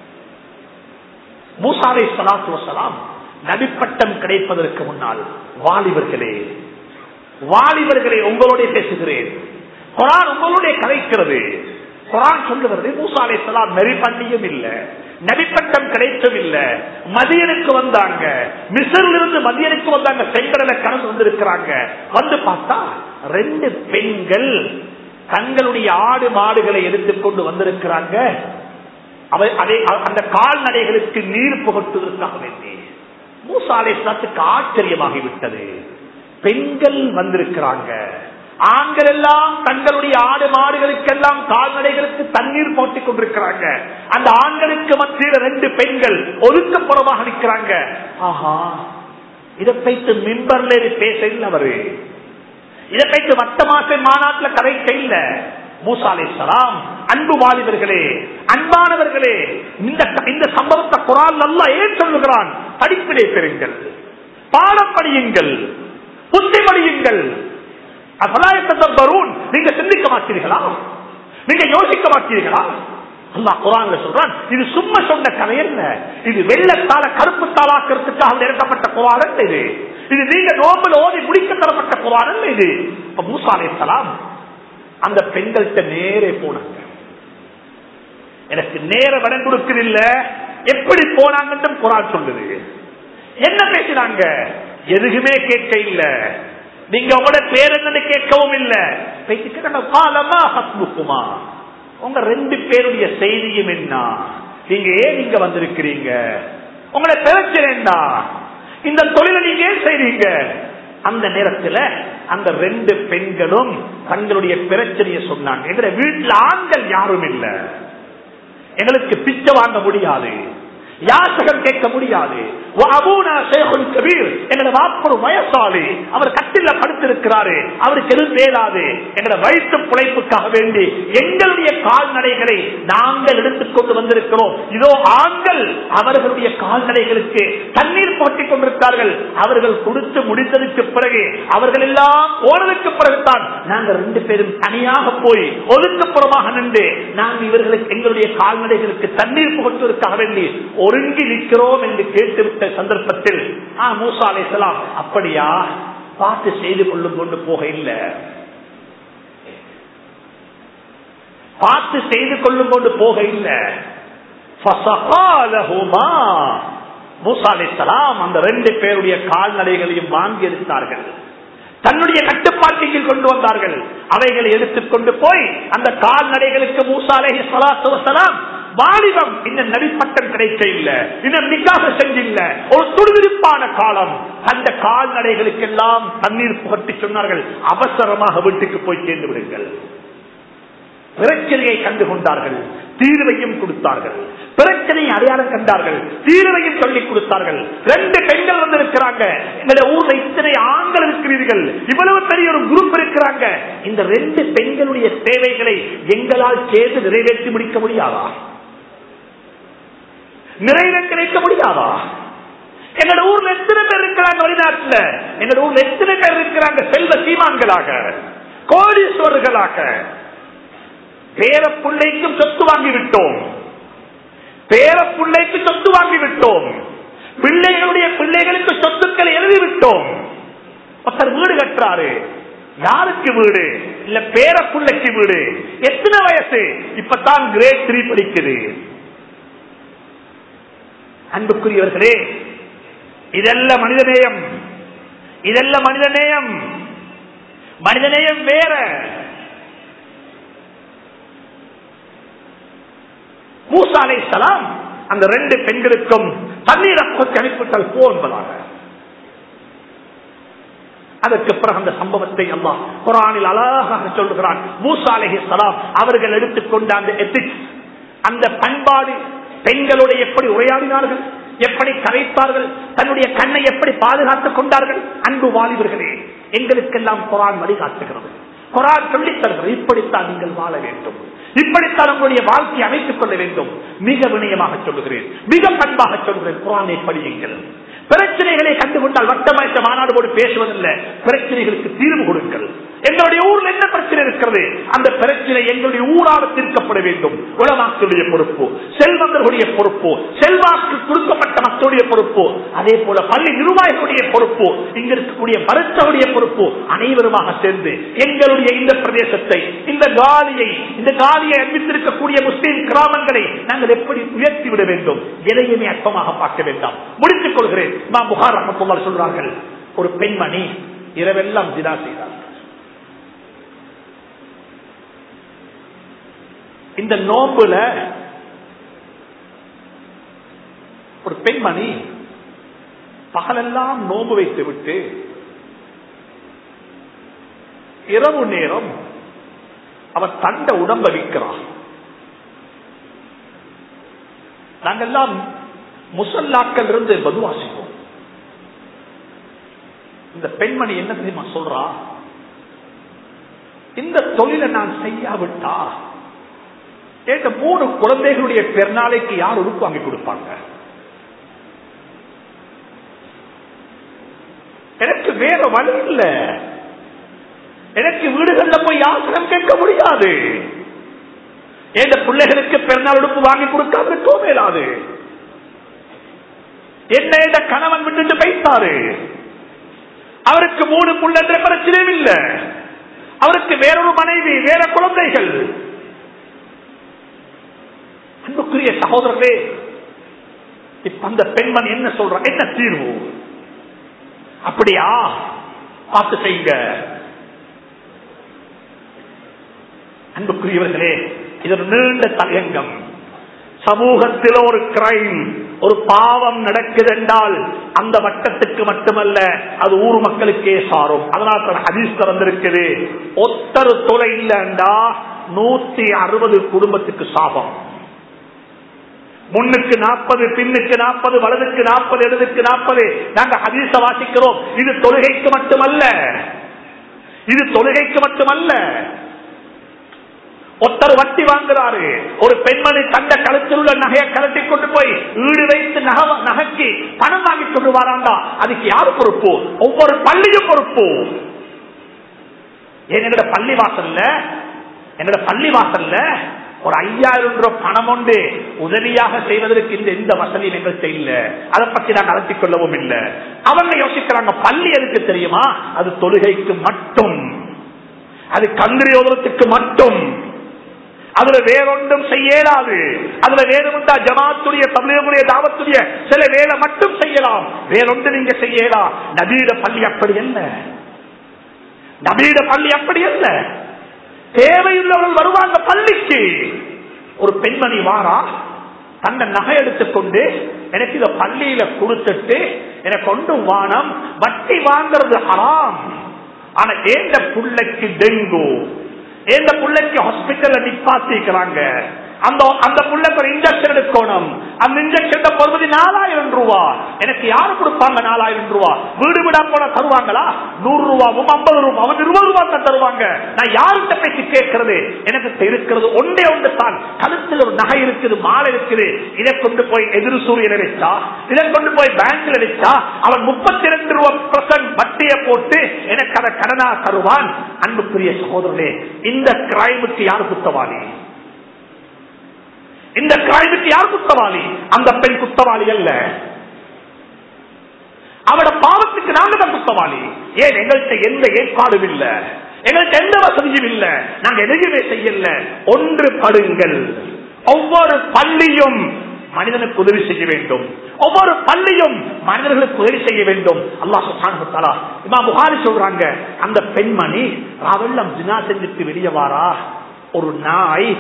மூசா அலைஹிஸ்ஸலாத்து வஸ்ஸலாம் நபிப்பட்டம் கிடைப்பதற்கு முன்னால், வாலிபர்களே வாலிபர்களே உங்களோட பேசுகிறேன், குர்ஆன் உங்களோட கதைக்கிறது. குர்ஆன் சொல்லுகிறது, மூசா அலைஹிஸ்ஸலாம் நபி பண்ணியும் இல்ல, நபிப்பட்டம் கிடைத்தும் இல்ல, மதியனுக்கு வந்தாங்க, மிஸ்ரில் இருந்து மதியனுக்கு வந்தாங்க, செங்கடலை கடந்து வந்திருக்கிறாங்க. வந்து பார்த்தா ரெண்டு பெண்கள் தங்களுடைய ஆடு மாடுகளை எடுத்துக்கொண்டு வந்திருக்கிறாங்க. அந்த கால்நடைகளுக்கு நீர் புகட்டுவதற்காக வேண்டி மூசா அலைஹிஸ்ஸலாத்துக்கு ஆச்சரியமாகிவிட்டது. பெண்கள் வந்திருக்கிறாங்க, ஆண்கள் எல்லாம் தங்களுடைய ஆடு மாடுகளுக்கெல்லாம் கால்நடைகளுக்கு தண்ணீர் போட்டிக் கொண்டிருக்கிறாங்க. அந்த ஆண்களுக்கு மத்தியில் ரெண்டு பெண்கள் ஒதுக்கப்புறமாக நிற்கிறாங்க. ஆஹா, இதை பைத்து மிம்பர்ல பேச இல்லை, அவரு இதை பைத்து வட்டமாசை மாநாட்டில் கதை செய்யல. மூசா அலைஹிஸ்ஸலாம், அன்பு வாலிபர்களே, அன்பானவர்களே, இந்த இந்த சம்பவத்தை குர்ஆன் அல்லாஹ் ஏன் சொல்லுகிறான்? படிப்பினை பெறுங்கள், பாடம் படியுங்கள், புத்தி படியுங்கள். நீங்க சிந்திக்க மாட்டீர்களா? நீங்க யோசிக்க மாட்டீர்களா? அல்லாஹ் குர்ஆன்ல சொல்றான், இது சும்மா சொன்ன கதை அல்ல, இது வெள்ளத்தால கருப்பு தாளாக்கிறதுக்காக இறக்கப்பட்ட குர்ஆன் அல்ல. இது இது நீங்க நோம்புல ஓதி முடிக்க தரப்பட்ட குர்ஆன் அல்ல. இது மூசா அலைஹிஸ்ஸலாம் அந்த பெண்கள்கிட்ட நேரே போனாங்க. எனக்கு நேர வடம் கொடுக்கல, எப்படி போனாங்கன்னு குர்ஆன் சொல்லுது. என்ன பேசினாங்க? எதுவுமே கேட்க இல்ல. நீங்க உங்களோட பேர் என்னன்னு கேட்கவும் இல்ல. உங்க ரெண்டு பேருடைய செய்தியும் என்ன? நீங்க ஏன் நீங்க வந்திருக்கிறீங்க? உங்களை பிரச்சனை என்ன? இந்த தொழிலை நீங்க ஏன் செய்றீங்க? அந்த நேரத்தில் அந்த ரெண்டு பெண்களும் தங்களுடைய பிரச்சனையை சொன்னாங்க. எங்க வீட்டில் ஆண்கள் யாரும் இல்ல, எங்களுக்கு பிச்சை வாங்க முடியாது, யாசகம் கேட்க முடியாது. வயசாளி, அவர் கட்டில படுத்திருக்கிறாரு, அவருக்கு எதுவும் வேலாது. எங்களோட வயிற்று பிழைப்புக்காக வேண்டி எங்களுடைய கால்நடைகளை நாங்கள் எடுத்துக்கொண்டு வந்திருக்கிறோம். இதோ ஆண்கள் அவர்களுடைய கால்நடைகளுக்கு தண்ணீர் போட்டிக் கொண்டிருக்கிறார்கள். அவர்கள் கொடுத்து முடித்ததுக்கு பிறகு, அவர்கள் எல்லாம் போனதுக்கு பிறகுதான் நாங்கள் ரெண்டு பேரும் தனியாக போய் ஒதுக்கப்புறமாக நின்று நாங்கள் இவர்களுக்கு எங்களுடைய கால்நடைகளுக்கு தண்ணீர் புகட்டுவதற்காக வேண்டி ஒருங்கி நிற்கிறோம் என்று கேட்டுவிட்ட சந்தர்ப்பத்தில் மூசா அலைஹிஸ்ஸலாம், அப்படியா, பார்த்து செய்து கொள்ளும் கொண்டு போக இல்லை, பார்த்து செய்து கொள்ளும் கொண்டு போக இல்லை. மூசா அலைஹிஸ்ஸலாம் அந்த ரெண்டு பேருடைய கால்நடைகளையும் வாங்கி எடுத்தார்கள், தன்னுடைய கட்டுப்பாட்டில் கொண்டு வந்தார்கள். அவைகளை எடுத்துக்கொண்டு போய் அந்த கால்நடைகளுக்கு மூசா அலைஹிஸ்ஸலாத்து வஸலாம் வாலிபம், இன்னும் நபிப்பட்டம் கிடைக்க இல்ல, இன்னும் நிக்காஹ் செஞ்சில்ல, ஒரு துடிதுடிப்பான காலம். அந்த கால்நடைகளுக்கெல்லாம் தண்ணீர் புகட்டி சொன்னார்கள், அவசரமாக வீட்டுக்கு போய் சேர்ந்து விடுங்கள். பிரச்சனையை கண்டு கொண்டார்கள், தீர்வையும் கொடுத்தார்கள். பிரச்சனையை அடையாளம் கண்டார்கள், தீர்வையும் சொல்லிக் கொடுத்தார்கள். ரெண்டு பெண்கள் வந்து இருக்கிறாங்க, எங்களுடைய ஊர்ல இத்தனை ஆண்கள் இருக்கிறீர்கள், இவ்வளவு பெரிய ஒரு குரூப் இருக்கிறாங்க, இந்த ரெண்டு பெண்களுடைய தேவைகளை எங்களால் சேர்ந்து நிறைவேற்றி முடிக்க முடியாதா? நிறைவேற்றி வைக்க முடியாதா? எங்களோட ஊர்ல எத்தனை பேர் இருக்கிறாங்க வெளிநாட்டுல, எங்களோட ஊர்ல எத்தனை பேர் இருக்கிறாங்க செல்வ சீமான்களாக, கோடீஸ்வரர்களாக. பேர பிள்ளைக்கும் சொத்து வாங்கிவிட்டோம், பேர பிள்ளைக்கு சொத்து வாங்கிவிட்டோம், பிள்ளைகளுடைய பிள்ளைகளுக்கு சொத்துக்களை எழுதிவிட்டோம். ஒருத்தர் வீடு கட்டுறாரு, யாருக்கு வீடு? இல்ல பேர பிள்ளைக்கு வீடு. எத்தனை வயசு? இப்பதான் கிரேட் த்ரீ படிக்குது. அன்புக்குரியவர்களே, இதெல்லாம் மனிதநேயம், இதெல்லாம் மனிதநேயம். மனிதநேயம் வேற. மூசா அலைஹிஸ்ஸலாம் அந்த ரெண்டு பெண்களுக்கும் தண்ணீரை அனுப்பிவிட்டால் போன்பதாக. அதற்கு பிறகு அந்த சம்பவத்தை அல்லாஹ் குர்ஆனில் அழகாக சொல்லுகிறான். மூசா அலைஹிஸ்ஸலாம் அவர்கள் எடுத்துக்கொண்ட அந்த எத்திக்ஸ், அந்த பண்பாடு, பெண்களோடு எப்படி உரையாடினார்கள், எப்படி கரைத்தார்கள், தன்னுடைய கண்ணை எப்படி பாதுகாத்துக் கொண்டார்கள். அன்பு வாலிபர்களே, எங்களுக்கெல்லாம் குர்ஆன் வழிகாட்டுகிறது, குர்ஆன் சொல்லித் தருகிறது. இப்படித்தான் நீங்கள் வாழ வேண்டும், இப்படித்தான் உங்களுடைய வாழ்க்கையை அமைத்துக் கொள்ள வேண்டும். மிக வினயமாக சொல்லுகிறேன், மிக பண்பாக சொல்லுகிறேன், குர்ஆனை படியுங்கள். பிரச்சனைகளை கண்டுகொண்டால் வட்டமயத்த மாநாடு போடு பேசுவதில்லை, பிரச்சனைகளுக்கு தீர்வு கொடுங்கள். எங்களுடைய ஊர்ல என்ன பிரச்சனை இருக்கிறது, அந்த பிரச்சனை எங்களுடைய ஊராக தீர்க்கப்பட வேண்டும். உலமாக்களுடைய பொறுப்பு, செல்வந்தர்களுடைய பொறுப்பு, செல்வாக்கு கொடுக்கப்பட்ட மக்களுடைய பொறுப்பு, அதே போல பள்ளி நிர்வாகிகளுடைய பொறுப்பு, இங்க இருக்கக்கூடிய மருத்துவருடைய பொறுப்பு. அனைவருமாக சேர்ந்து எங்களுடைய இந்த பிரதேசத்தை, இந்த காலியை, இந்த காலியை அறிவித்திருக்கக்கூடிய முஸ்லிம் கிராமங்களை நாங்கள் எப்படி உயர்த்தி விட வேண்டும், எதையுமே அற்பமாக பார்க்க வேண்டாம். முடித்துக் கொள்கிறேன். இமாம் புகாரி ரஹ்மத்துல்லாஹி சொல்றார்கள், ஒரு பெண்மணி இரவெல்லாம் ஜினா செய்தார். இந்த நோம்புல ஒரு பெண்மணி பகலெல்லாம் நோம்பு வைத்து விட்டு இரவு நேரம் அவன் தண்ட உடம்ப விற்கிறான். நாங்கெல்லாம் முசல்லாக்கள் இருந்து பதுவாசிப்போம். இந்த பெண்மணி என்ன தெரியுமா சொல்றா, இந்த தொழிலை நான் செய்யாவிட்டா எங்க மூணு குழந்தைகளுடைய பெருநாளைக்கு யார் உடுப்பு வாங்கி கொடுப்பாங்க? எனக்கு வேற வழி இல்ல. எனக்கு வீடுகள்ல போய் யாசனம் கேட்க முடியாது. எந்த பிள்ளைகளுக்கு பெருநாள் உடுப்பு வாங்கி கொடுக்காம தோமேலாது. என்ன கணவன் விட்டுட்டு வைத்தாரு. அவருக்கு மூணு புள்ள பிரச்சனையும் இல்லை. அவருக்கு வேறொரு மனைவி, வேற குழந்தைகள். அன்புக்குரிய சகோதரர்களே, இப்ப அந்த பெண்மணி என்ன சொல்ற, என்ன தீர்வு? அப்படியா, பார்த்து செய்யுங்க. அன்புக்குரியவர்களே, இது ஒரு நீண்ட தலையங்கம். சமூகத்தில் ஒரு கிரைம், ஒரு பாவம் நடக்குது என்றால் அந்த வட்டத்துக்கு மட்டுமல்ல, அது ஊர் மக்களுக்கே சாரும். அதனால் தான் ஹதீஸ் திறந்திருக்குது, ஒத்தரு தொலை இல்லைண்டா நூத்தி அறுபது குடும்பத்துக்கு சாபம். முன்னுக்கு நாற்பது, பின்னுக்கு நாற்பது, வலதுக்கு நாற்பது, இடதுக்கு நாற்பது. நாங்க ஹதீஸ வாசிக்கிறோம். இது தொழுகைக்கு மட்டுமல்ல, இது தொழுகைக்கு மட்டுமல்ல. ஒருத்தர் வட்டி வாங்குறாரு, ஒரு பெண்மணி தந்த கழுத்தில் உள்ள நகையை கலட்டி கொண்டு போய் ஈடு வைத்து நகைக்கு பணம் வாங்கி கொண்டு வராண்டா, அதுக்கு யாரு பொறுப்பு? ஒவ்வொரு பள்ளியும் பொறுப்பு. எங்கட பள்ளி வாசல்ல எங்கட பள்ளி வாசல்ல ஒரு ஐயாயிரம் ரூபாய் பணம் உண்டு உதவியாக செய்வதற்கு இந்த எந்த வசதியும் எங்கள்கிட்ட இல்ல. அதை பற்றி நான் நடத்திக் கொள்ளவும் இல்லை. அவங்க யோசிக்கிறாங்க, பள்ளி எதுக்கு தெரியுமா? அது தொழுகைக்கு மட்டும், அது கந்திரி ஓதுறதுக்கு மட்டும். அதுல வேறொன்றும் செய்யலாது. அதுல வேறுமுண்டா ஜமாத்துடைய தமிழர்களுடைய தாவத்துடைய சில வேலை மட்டும் செய்யலாம், வேறொன்று நீங்க செய்யலாம். நபீட பள்ளி அப்படி அல்ல. நபீட பள்ளி அப்படி அல்ல. தேவையுள்ளவர்கள் வருவாங்க பள்ளிக்கு. ஒரு பெண்மணி வாரா, தன்னை நகை எடுத்துக்கொண்டு எனக்கு இத பள்ளியில கொடுத்துட்டு எனக்கு கொண்டு வானம், வட்டி வாங்கிறது ஹராம். ஆனா ஏந்த புள்ளைக்கு டெங்கு, ஏந்த புள்ளைக்கு ஹாஸ்பிட்டல்ல நிப்பாத்திக்கிறாங்க. அந்த அந்த புள்ளைக்கு ஒரு இன்ஜெக்ஷன் எடுக்கணும். அந்த இன்ஜெக்ஷன் பொறுமதி நாலாயிரம் ரூபாய். எனக்கு யாரு கொடுப்பாங்க நாலாயிரம் ரூபாய்? வீடு வீடா போல தருவாங்களா? நூறு ரூபாவும் ஐம்பது ரூபாவும் இருபது ரூபாய் தான் தருவாங்க. நான் யாருகிட்ட பேசி கேட்கறது? எனக்கு இருக்கிறது ஒன்றே ஒன்று தான். கழுத்தில் ஒரு நகை இருக்குது, மாலை இருக்குது. இதை கொண்டு போய் எதிர் சூரியன் அடிச்சா, இதை கொண்டு போய் பேங்க்ல அடிச்சா அவன் முப்பத்தி ரெண்டு ரூபாய் பர்சன்ட் வட்டியை போட்டு எனக்கு அதை கடனா தருவான். அன்புக்குரிய சகோதரனே, இந்த கிரைமுக்கு யார் குத்தவாளி? இந்த கிரைமுக்கு யார் குத்தவாளி? அந்த பெண் குத்தவாளி அல்ல. அவட பாவத்துக்கு நாங்க தான் குத்தவாளி. ஏன்? எங்கள்கிட்ட எந்த ஏற்பாடும் இல்ல, எங்கள்கிட்ட எந்த வசதியும் இல்ல, நாங்க எதையுமே செய்யல. ஒன்று படுங்கள். ஒவ்வொரு பள்ளியும் மனிதனுக்கு உதவி செய்ய வேண்டும். ஒவ்வொரு பள்ளியும் மனிதர்களுக்கு உதவி செய்ய வேண்டும். அல்லாஹ் சுப்ஹானஹு வ தஆலா இமாம் புகாரி சொல்றாங்க, அந்த பெண்மணி ராவெல்லாம் ஜினா செஞ்சுட்டு வெளியே வாரா, ஒரு நாய்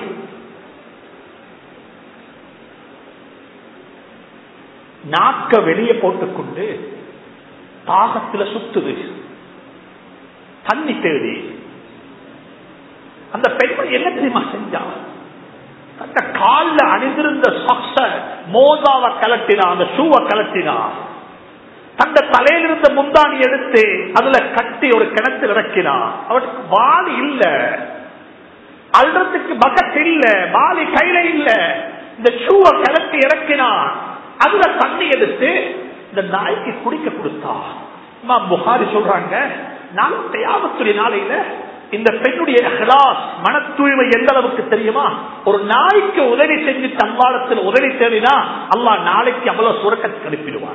நாக்க வெளியே போட்டுக்கொண்டு தாகத்துல சுத்துது, தண்ணி தேடி. அந்த பெண்மணி என்ன தெரியுமா செஞ்சா? அந்த கால்ல அணிந்திருந்த சாக்ஸ மோதாவை கலட்டினா, அந்த ஷூவை கலட்டினா, தந்த தலையில இருந்த முந்தாணி எடுத்து அதுல கட்டி ஒரு கிணத்தில் இறக்கினா. அவருக்கு வாலி இல்ல, அல்றதுக்கு பக்கெட் இல்ல, வாலி கையில இல்ல. இந்த ஷூவை கலட்டி இறக்கினா, அதுல தண்ணி எடுத்து இந்த நாய்க்கு குடிக்க கொடுத்தா. இமாம் புகாரி சொல்றாங்க, நானும் கியாமத்துடைய நாளையில இந்த பெண்ணுடைய இஹ்லாஸ், மன தூய்மை எந்த அளவுக்கு தெரியுமா? ஒரு நாய்க்கு உதவி செஞ்சு தம்பாளத்தில் உதவி தேடினா அல்லாஹ் நாளைக்கு அவ்வளவு சுரக்கத்துக்கு அனுப்பிடுவான்.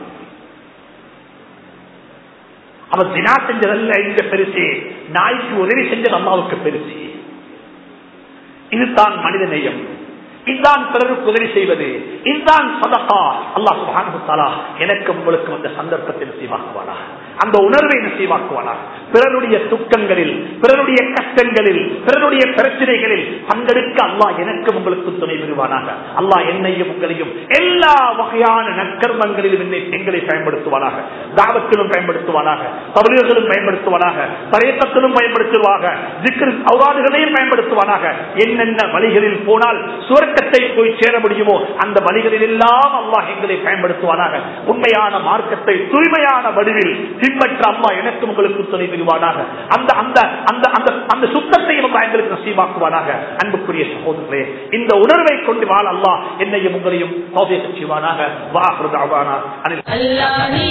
அவன் தினா செஞ்சதல்ல இங்க பெருசு, நாய்க்கு உதவி செஞ்சது அல்லாவுக்கு பெருசு. இதுதான் மனித நேயம், இதுதான் பிறருக்கு உதவி செய்வது, இதுதான் சதகா. அல்லாஹ் சுப்ஹானஹு வ தஆலா எனக்கு உங்களுக்கு அந்த சந்தர்ப்பத்தில் நசீவாக்குவானா, அந்த உணர்வை நசீவாக்குவானா. பிறருடைய துக்கங்களில், பிறருடைய கஷ்டங்களில், பிறருடைய பிரச்சனைகளில் பங்கெடுக்க அல்லாஹ் எனக்கும் உங்களுக்கும் துணை புரிவானாக. அல்லாஹ் என்னையும் உங்களையும் எல்லா வகையான நற்கர்மங்களிலும் என்னை எங்களை பயன்படுத்துவானாக. தாவத்திலும் பயன்படுத்துவானாக, தபலீகிலும் பயன்படுத்துவானாக, தரீக்கத்திலும் பயன்படுத்துவாக, திக்ர் அவுராதுகளையும் பயன்படுத்துவானாக. என்னென்ன வழிகளில் போனால் சுவர்க்கத்தை போய் சேர முடியுமோ அந்த வழிகளில் எல்லாம் அல்லாஹ் எங்களை பயன்படுத்துவானாக. உண்மையான மார்க்கத்தை தூய்மையான வடிவில் பின்பற்ற அல்லாஹ் எனக்கும் உங்களுக்கு துணை புரிவானாக. அந்த அந்த அந்த அந்த அந்த சுத்தத்தையும் அல்லாஹ் எங்களுக்கு நசீபாக்குவானாக. அன்புக்குரிய சகோதரர்களே, இந்த உணர்வை கொண்டு வாழ அல்லாஹ் என்னையும் உங்களையும் தௌஃபீக் செய்வானாக. வஆஹிரு தஅவானா அனில் அல்லாஹி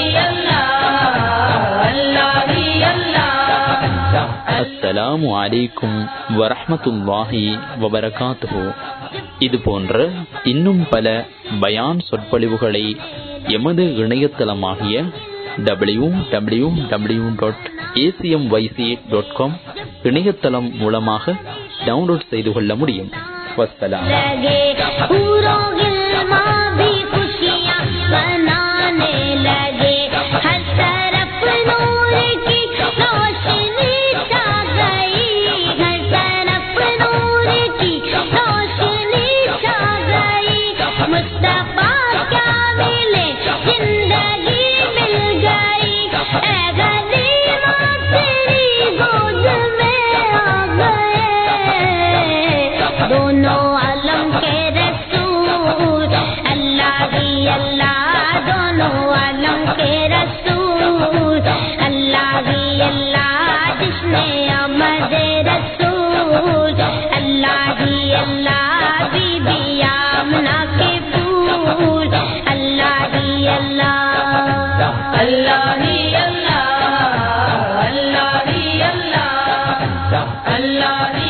அல்லாஹ் அல்லாஹி அல்லாஹ். அஸ்ஸலாமு அலைக்கும் வரஹ்மத்துல்லாஹி வபரகாத்துஹு. இது போன்ற இன்னும் பல பயான் சொற்பொழிவுகளை எமது இணையதளமாகிய W W W dot ACM YC dot com இணையதளம் மூலமாக டவுன்லோட் செய்து கொள்ள முடியும். வஸ்ஸலாம். Allah